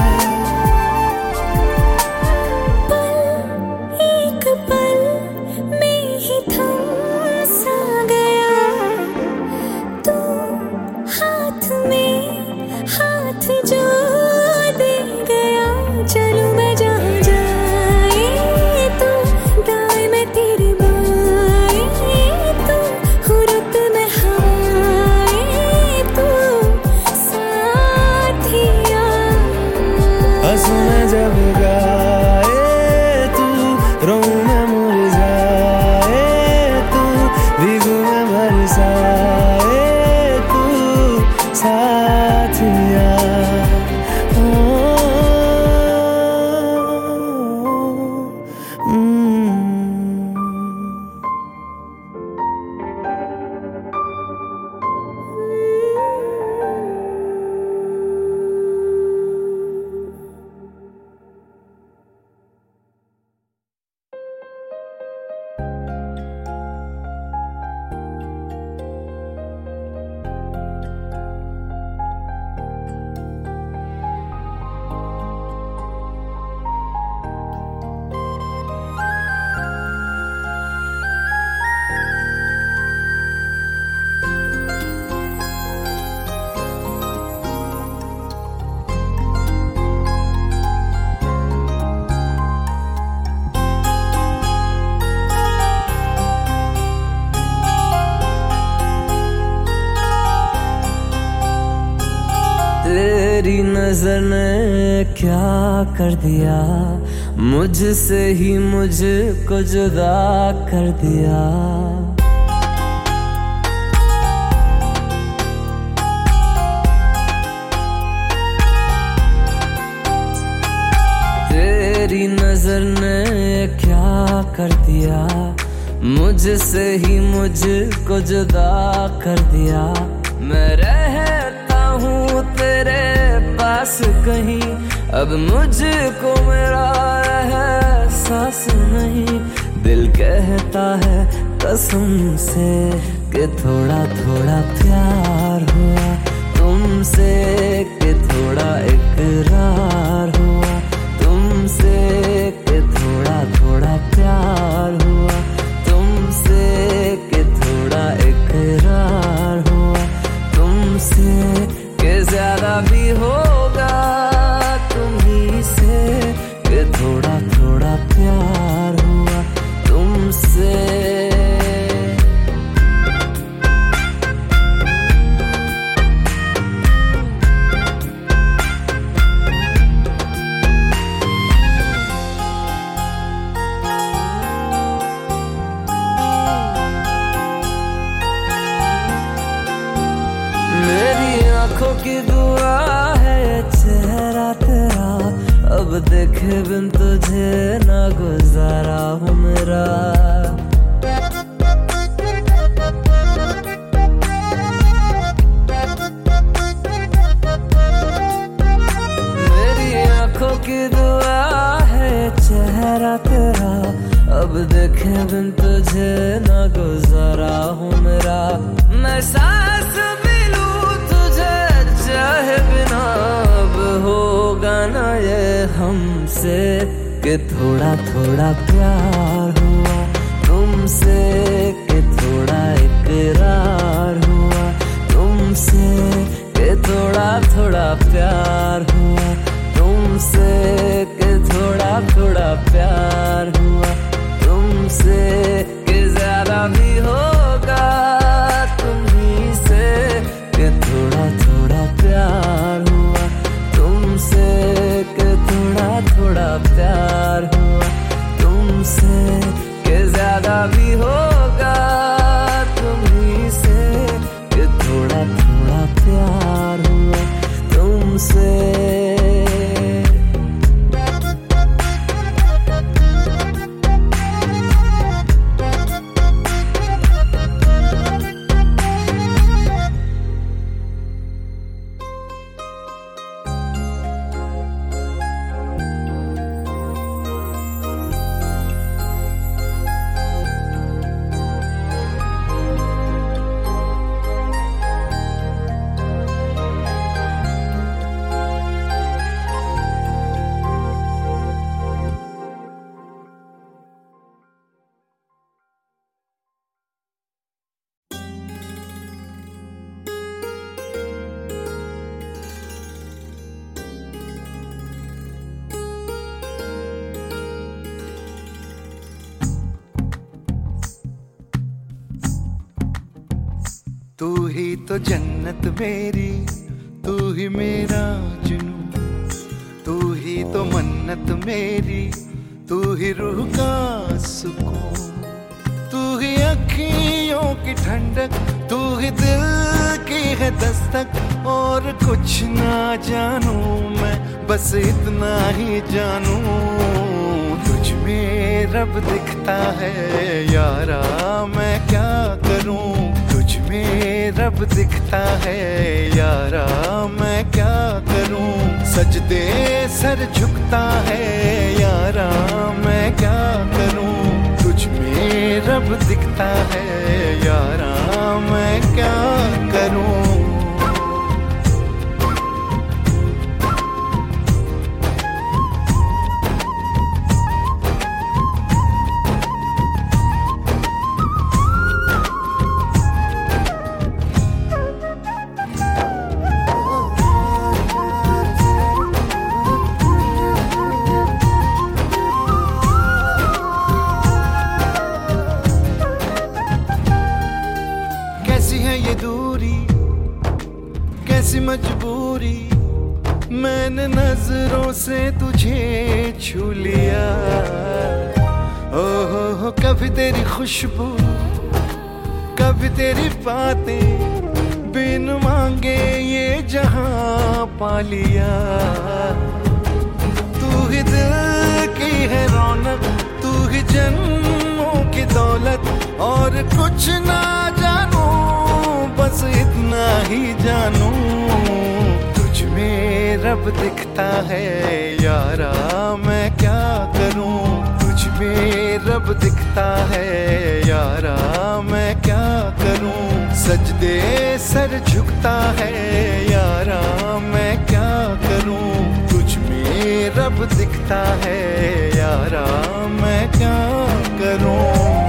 तेरी नजर ने क्या कर दिया, मुझसे ही मुझको जुदा कर दिया। तेरी नजर ने क्या कर दिया, मुझसे ही मुझको जुदा कर दिया। मैं रहता हूँ तेरे पास कहीं, अब मुझको मेरा एहसास नहीं। दिल कहता है कसम से कि थोड़ा थोड़ा प्यार हुआ तुमसे, कि थोड़ा इकरार हुआ तुमसे, कि थोड़ा थोड़ा प्यार हुआ तुमसे, कि थोड़ा इकरार हुआ तुमसे, कि ज्यादा भी होगा तुम्ही से, कि थोड़ा थोड़ा प्यार हुआ तुमसे। आँखों की दुआ है चेहरा तेरा, अब देखे बिन तुझे ना गुजारा हूँ मेरा। मेरी आँखों की दुआ है चेहरा तेरा, अब देखे बिन तुझे ना गुजारा हूँ मेरा। मैं सांस चाहे बिना अब होगा ना ये हमसे, कि थोड़ा थोड़ा प्यार हुआ तुमसे, कि थोड़ा इकरार हुआ तुमसे, कि थोड़ा थोड़ा प्यार हुआ तुमसे, कि थोड़ा थोड़ा प्यार हुआ तुमसे, कि ज्यादा भी होगा तुम्ही से, कि थोड़ा थोड़ा प्यार हुआ तुमसे, कि थोड़ा थोड़ा प्यार हुआ तुमसे, कि ज्यादा भी होगा तुम्ही से, कि थोड़ा थोड़ा प्यार हुआ तुमसे। ही तो जन्नत मेरी, तू ही मेरा जुनून, तू ही तो मन्नत मेरी, तू ही रूह का सुकून, तू ही अखियों की ठंडक, तू ही दिल की है दस्तक। और कुछ ना जानू मैं, बस इतना ही जानू, तुझ में रब दिखता है यारा, मैं क्या करूं। तुझ में रब दिखता है यारा, मैं क्या करूं। सजदे सर झुकता है यारा, मैं क्या करूं। तुझ में रब दिखता है यारा, मैं क्या करूं। ये दूरी कैसी मजबूरी, मैंने नजरों से तुझे छू लिया। हो कभी तेरी खुशबू, कभी तेरी बातें, बिन मांगे ये जहां पा लिया। तू ही दिल की है रौनक, तू ही जन्मों की दौलत। और कुछ ना जानू, बस इतना ही जानू, तुझ में रब दिखता है यारा, मैं क्या करूं। तुझ में रब दिखता है यारा, मैं क्या करूं। सजदे सर झुकता है यारा, मैं क्या करूं। तुझ में रब दिखता है यारा, मैं क्या करूं।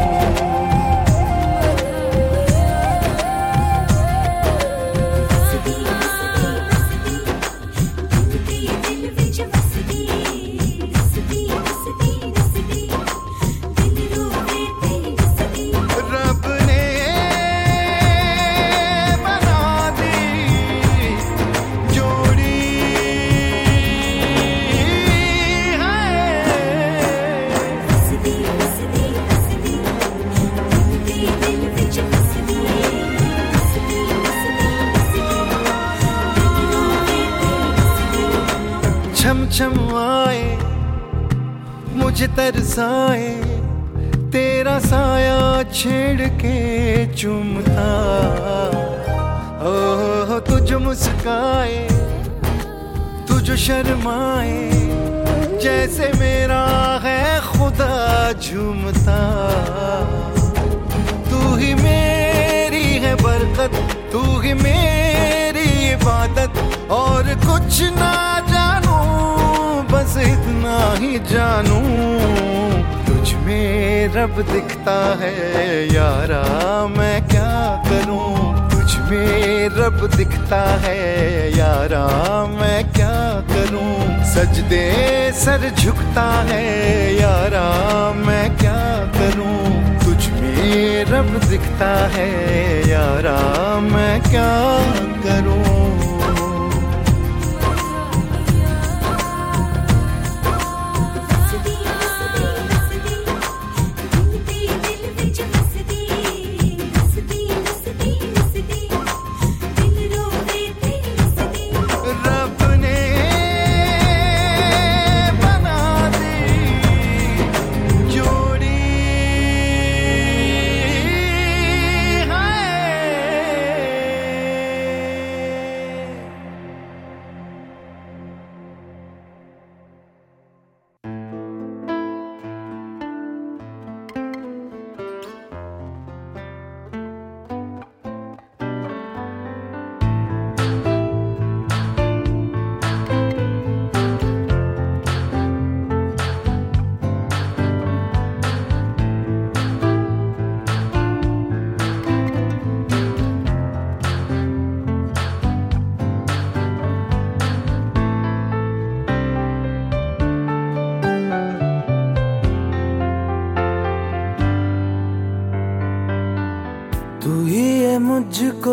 छम छम आए मुझे तरसाए, तेरा साया छेड़ के चूमता। ओह तुझ मुस्काए, तुझ शर्माए, जैसे मेरा है खुदा झूमता। तू ही मेरी है बरकत, तू ही मेरी इबादत। और कुछ ना जानू, बस इतना ही जानू, तुझ में रब दिखता है यारा, मैं क्या करूं। तुझ में रब दिखता है यारा, मैं क्या करूं। सजदे सर झुकता है यारा, मैं क्या करूं। तुझ में रब दिखता है यारा, मैं क्या करूं।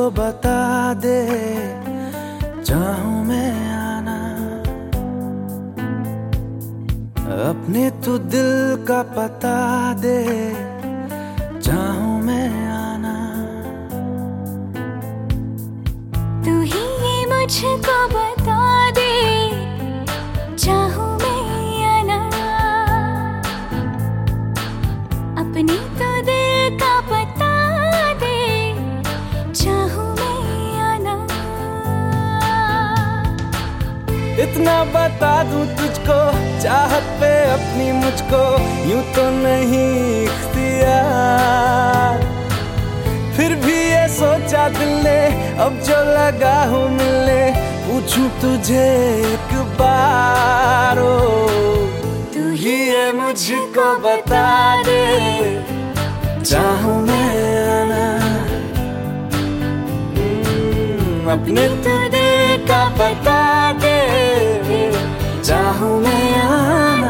बता दे, चाहूं मैं आना, अपने तू दिल का पता दे, चाहूं मैं आना। तू ही मुझको बता दे, चाहूं मैं आना, अपने तो दिल का पता दे, चाहूं मैं आना। इतना बता दूं तुझको, चाहत पे अपनी मुझको यूं तो नहीं इख्तियार, फिर भी ये सोचा दिल ने अब जो लगा हूँ मिलने, पूछूं तुझे एक बार, तू ही ये मुझको बता दे, चाहूं मैं आना, अपने तो दिल का पता दे, चाहूं मैं आना।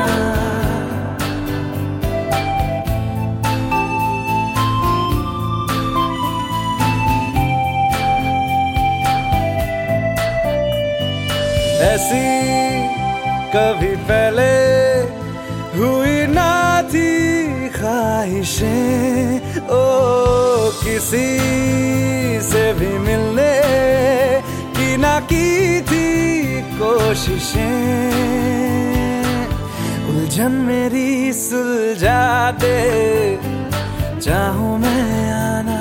ऐसी कभी पहले हुई ना थी ख्वाहिशें, ओ किसी से भी मिलने की ना की थी कोशिशें, उलझन मेरी सुलझा दे, चाहूं मैं आना,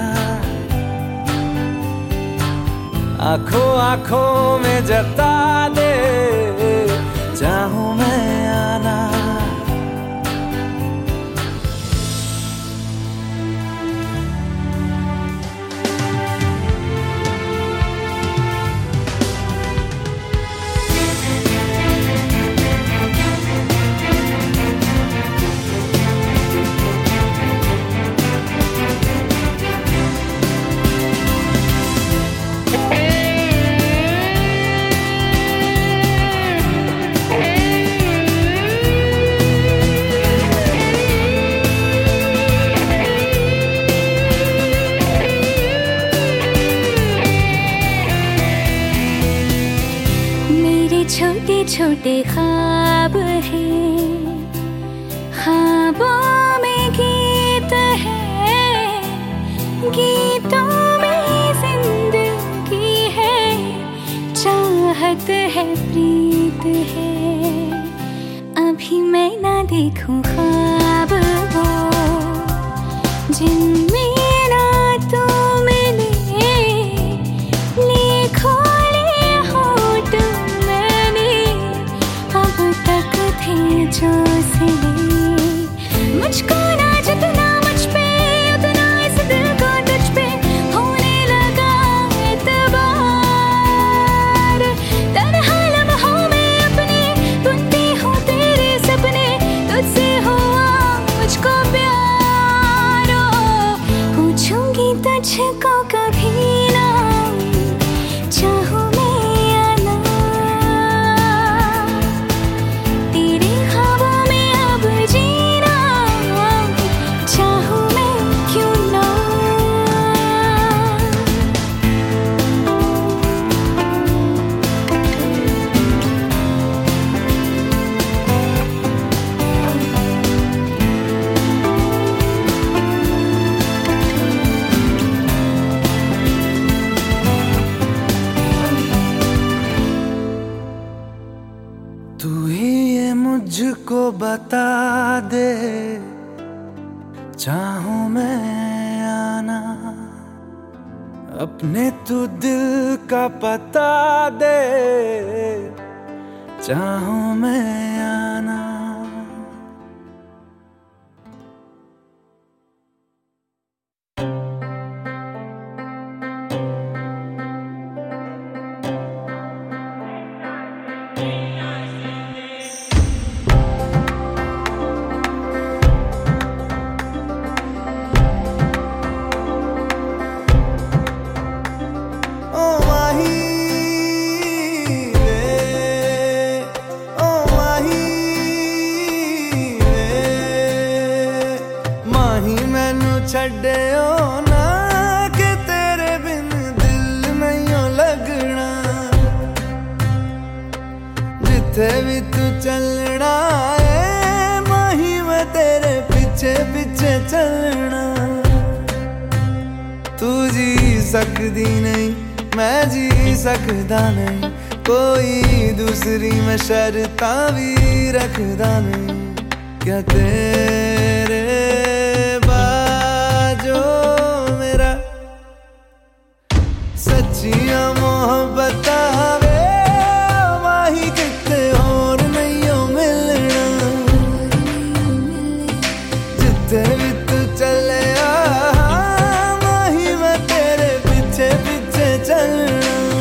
आंखों आंखों में जता दे, चाहूं मैं आना। छोटे छोटे ख्वाब हैं, ख्वाबों में गीत है, गीतों में जिंदगी है, चाहत है, प्रीत है। अभी मैं ना देखूं ख्वाब वो जिनमें ना तू मिले, लिखो जो सिले, मुझको ना जितना मुझ पे उतना इस दिल को तुझ पे होने लगा एतबार, तन्हा लम्हों में अपने बुनती हूँ तेरे सपने, तुझसे हुआ मुझको प्यार, पूछूंगी तुझको कभी ना, चाहूं मुझको बता दे, चाहूं मैं आना, अपने तू दिल का पता दे, चाहूं मैं आना। जिथे भी तू चलना है माही मैं तेरे पीछे पीछे चलना। तू जी सकदी नहीं मैं जी सकदा नहीं, कोई दूसरी मैं शर्तां भी रखदा नहीं। क्या तेरे बाजो मेरा सच्चियां मोहब्बत वे माही किते और नहीं हो मिलना। जिथे भी तू चले माही मैं तेरे पीछे पीछे चलना।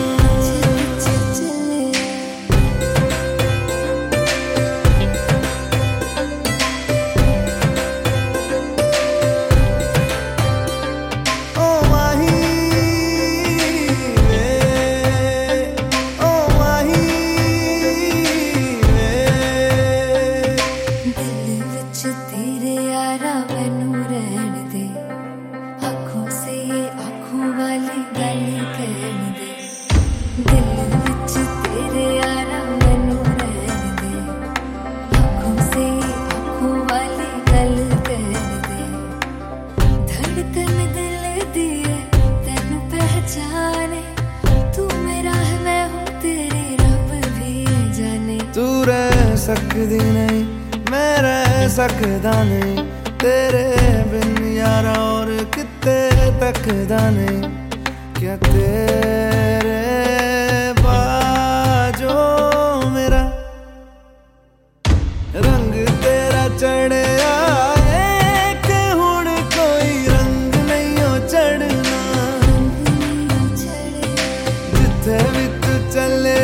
सकदी नहीं मैं रह सकदा नहीं, तेरे बिन यारा और किते तकदा नहीं। क्या तेरे बाजो मेरा रंग तेरा चढ़े आए कि हुण कोई रंग नहीं हो चढ़ना। जिथे भी तू चले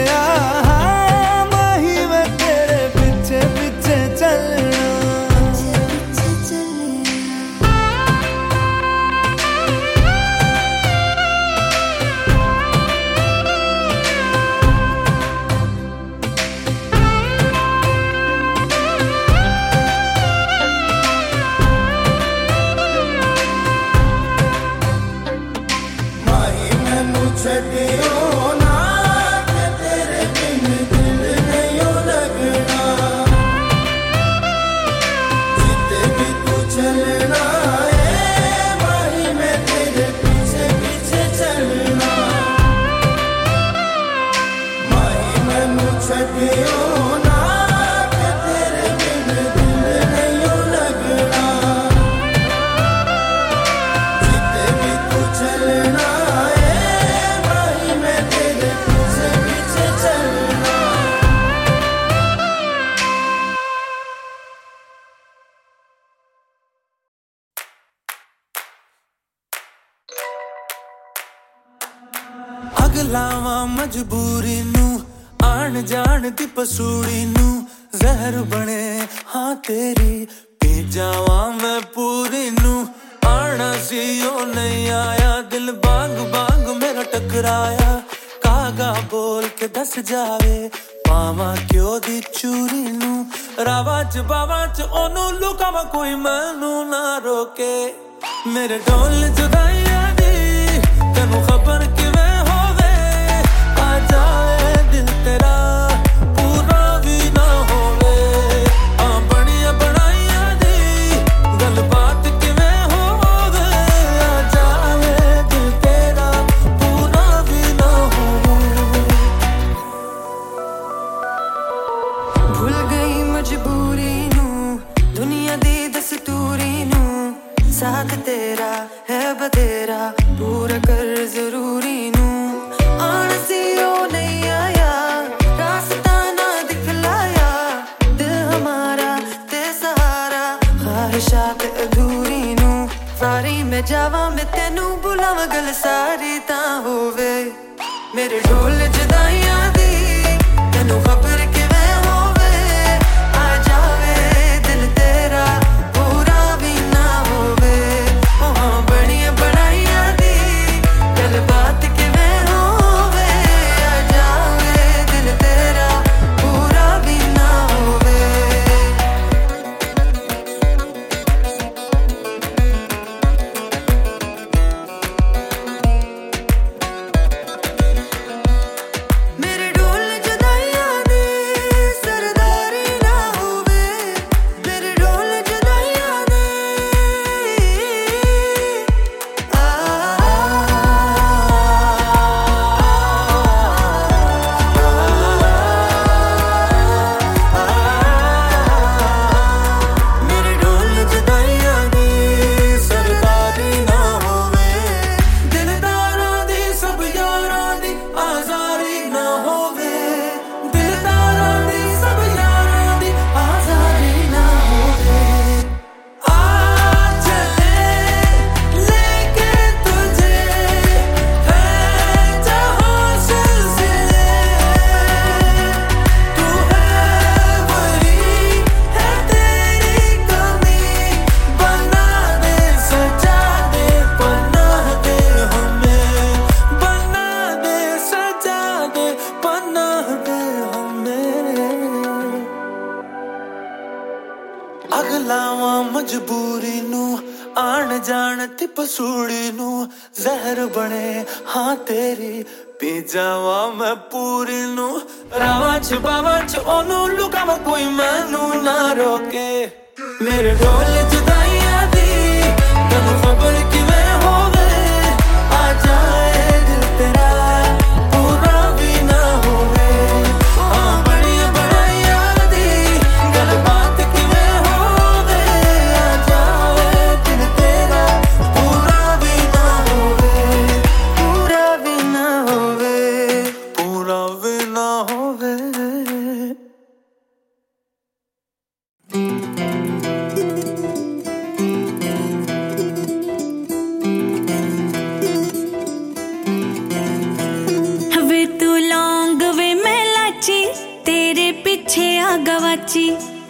अगलावा मजबूरी नू आन जान दी पसूड़ी नू जहर बने हाँ तेरी पी जावा मैं पूरी नू। आना सी ओ नहीं आया दिल बांग बांग मेरा टकराया, कागा बोल के दस जावे पावा क्यों दी चूरी नू। रावा च बावा च ओनू लुकावा कोई मैनू ना रोके, मेरे ढोल जुदाइया दी तेनू खबर किवें जाए दिल तेरा पूरा भी ना होवे। हाँ बनिया बनाइया दी गल बात किवें होवे, आ जाए दिल तेरा पूरा भी ना होवे। भूल गई मजबूरी नू दुनिया दी दस्तूरी नू, साथ तेरा है बतेरा पूरा कर जरूरी नू। आना सी ओ नहीं आया रास्ता ना दिखलाया, दिल हमारा ते सहारा ख्वाहिशात अधूरी नू। सारी मैं जावा मैं तेनू बुलावा गल सारी ता होवे, मेरे ढोल जुदाइयां दी तेनू खबर किवें होवे। आ जावे दिल तेरा पूरा भी ना होवे, ओ हाँ बनिया बनाइया दी गल बात किवें होवे। आ जावे दिल तेरा पूरा भी ना होवे। मजबूरी नू आण जान ती पसूड़ी नू जहर बने हाँ तेरी पी जावा मैं पूरी नू रावा च बावा च ओनू लुकावा कोई मैनू ना रोके मेरे ढोल जुदाइयां दी तन्नू खबर किवें होवे आ जाए दिल तेरा पूरा भी ना होवे हाँ बड़िया बड़ाइयां दी गल बात किवें होवे आ जाए दिल तेरा पूरा भी ना होवे पूरा भी ना होवे पूरा भी ना होवे वे तू लौंग वे मैं लाची तेरे पीछे आ गवाची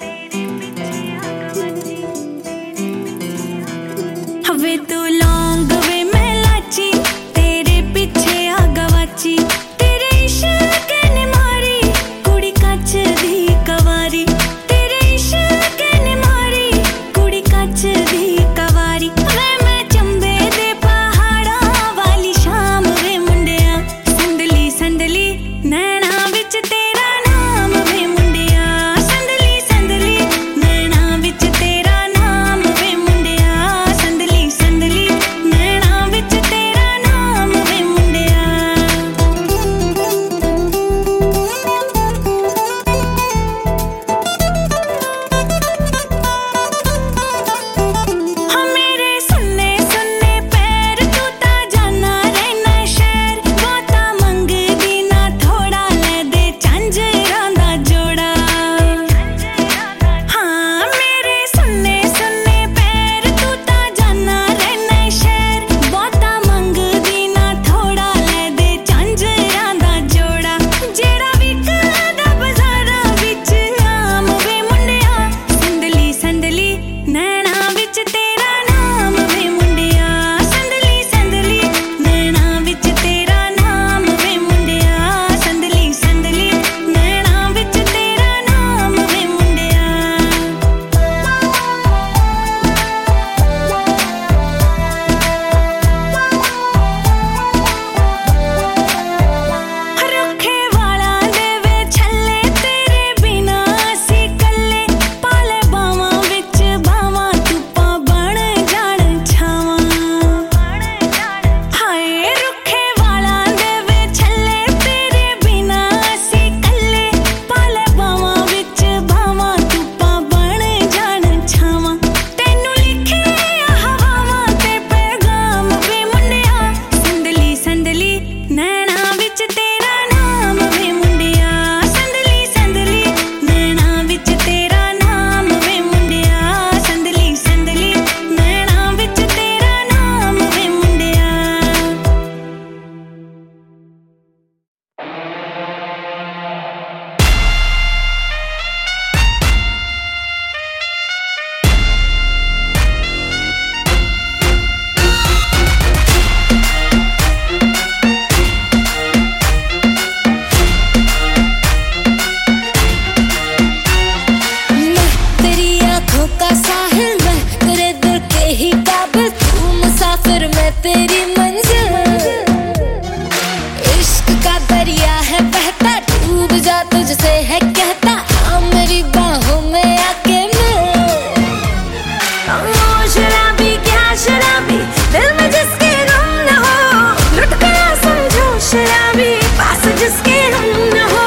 वे तू लौंग वे मैं लाची तेरे पीछे आ गवाची तेरे इश्क ने मारी कुड़ी कच दी कवारी तेरे इश्क ने मारी कुड़ी कच दी कवारी वे मैं चंबे दे पहाड़ा वाली शाम वे मुंडिया संदली संदली नैना विच तेरा नाम वे मुंडिया संदली संदली नैना विच तेरा नाम वे मुंडिया संदली संदली नैना विच तेरा नाम वे मुंडिया हाँ मेरे सुन्ने सुन्ने पैर तू ता जाना रहना शहर बहुता मंगदी ना थोड़ा ले दे झांजरां दा जोड़ा हाँ मेरे सुन्ने सुन्ने पैर तू ता जाना रहना शहर बहुता मंगदी ना थोड़ा ले दे झांजरां दा जोड़ा जेड़ा विकदा बाजारां विच आम वे मुंडिया संदली संदली नैना विच तेरा नाम वे मुंडिया संदली संदली नैना विच तेरा नाम वे मुंडिया संदली संदली नैना विच तेरा नाम वे मुंडिया रखे वाला देवे छल्ले तेरे बिना असी कल्ले पाले बावां विच बावां धुप्पा बण जाण छावां हाय रुखे वाला देवे छल्ले तेरे बिना असी कल्ले पाले बावां विच बावां धुप्पा बण जाण छावां तैनू लिखे हवावां ते पैगाम वे मुंडिया संदली संदली नैना विच तेरा नाम वे मुंडिया संदली संदली नैना विच तेरा नाम वे मुंडिया संदली संदली नैना विच तेरा नाम वे मुंडिया मैं तेरी आँखों का साहिल मैं तेरे दिल के ही काबिल तू मुसाफिर मैं तेरी मंजिल इश्क का दरिया है बहता डूब जा तुझसे है कहता हाँ मेरी बाहों में आके मिल ओ शराबी क्या शराबी दिल में जिसके गम न हो लुट गया समझो शराबी पास जिसके हम न हो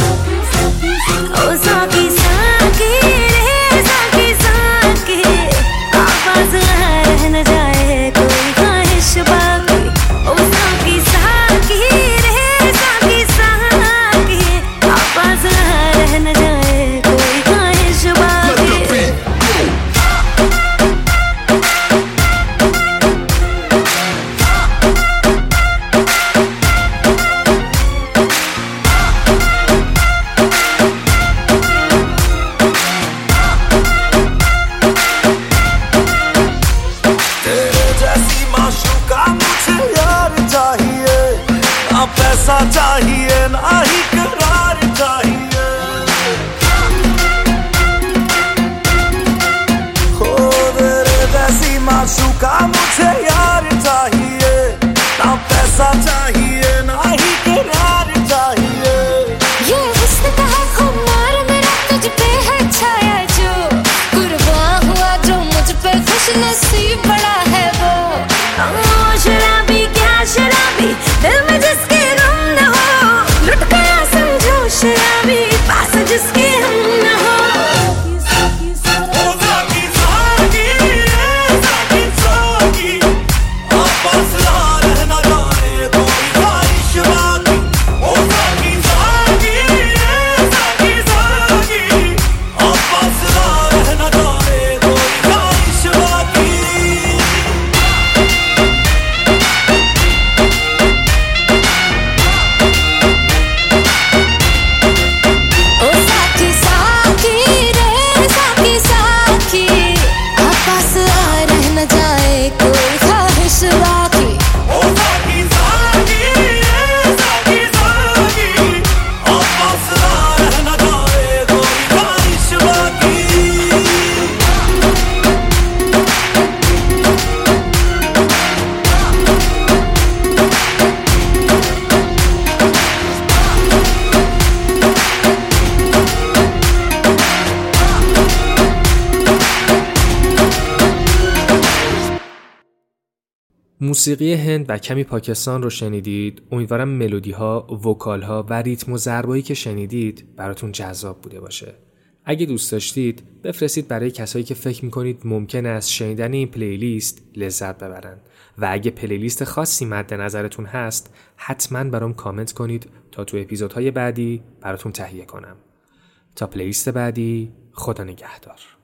ओ साकी साकी रे साकी साकी आवाज रह न जाए कोई ख्वाहिश बाकी ओ साकी साकी रे साकी साकी आवाज रह موسیقی هند و کمی پاکستان رو شنیدید. امیدوارم ملودی ها، وکال ها و ریتم و ضربایی که شنیدید براتون جذاب بوده باشه. اگه دوست داشتید بفرستید برای کسایی که فکر میکنید ممکنه از شنیدن این پلیلیست لذت ببرن و اگه پلیلیست خاصی مد نظرتون هست حتما برام کامنت کنید تا تو اپیزودهای بعدی براتون تهیه کنم. تا پلیلیست بعدی، خدا نگهدار.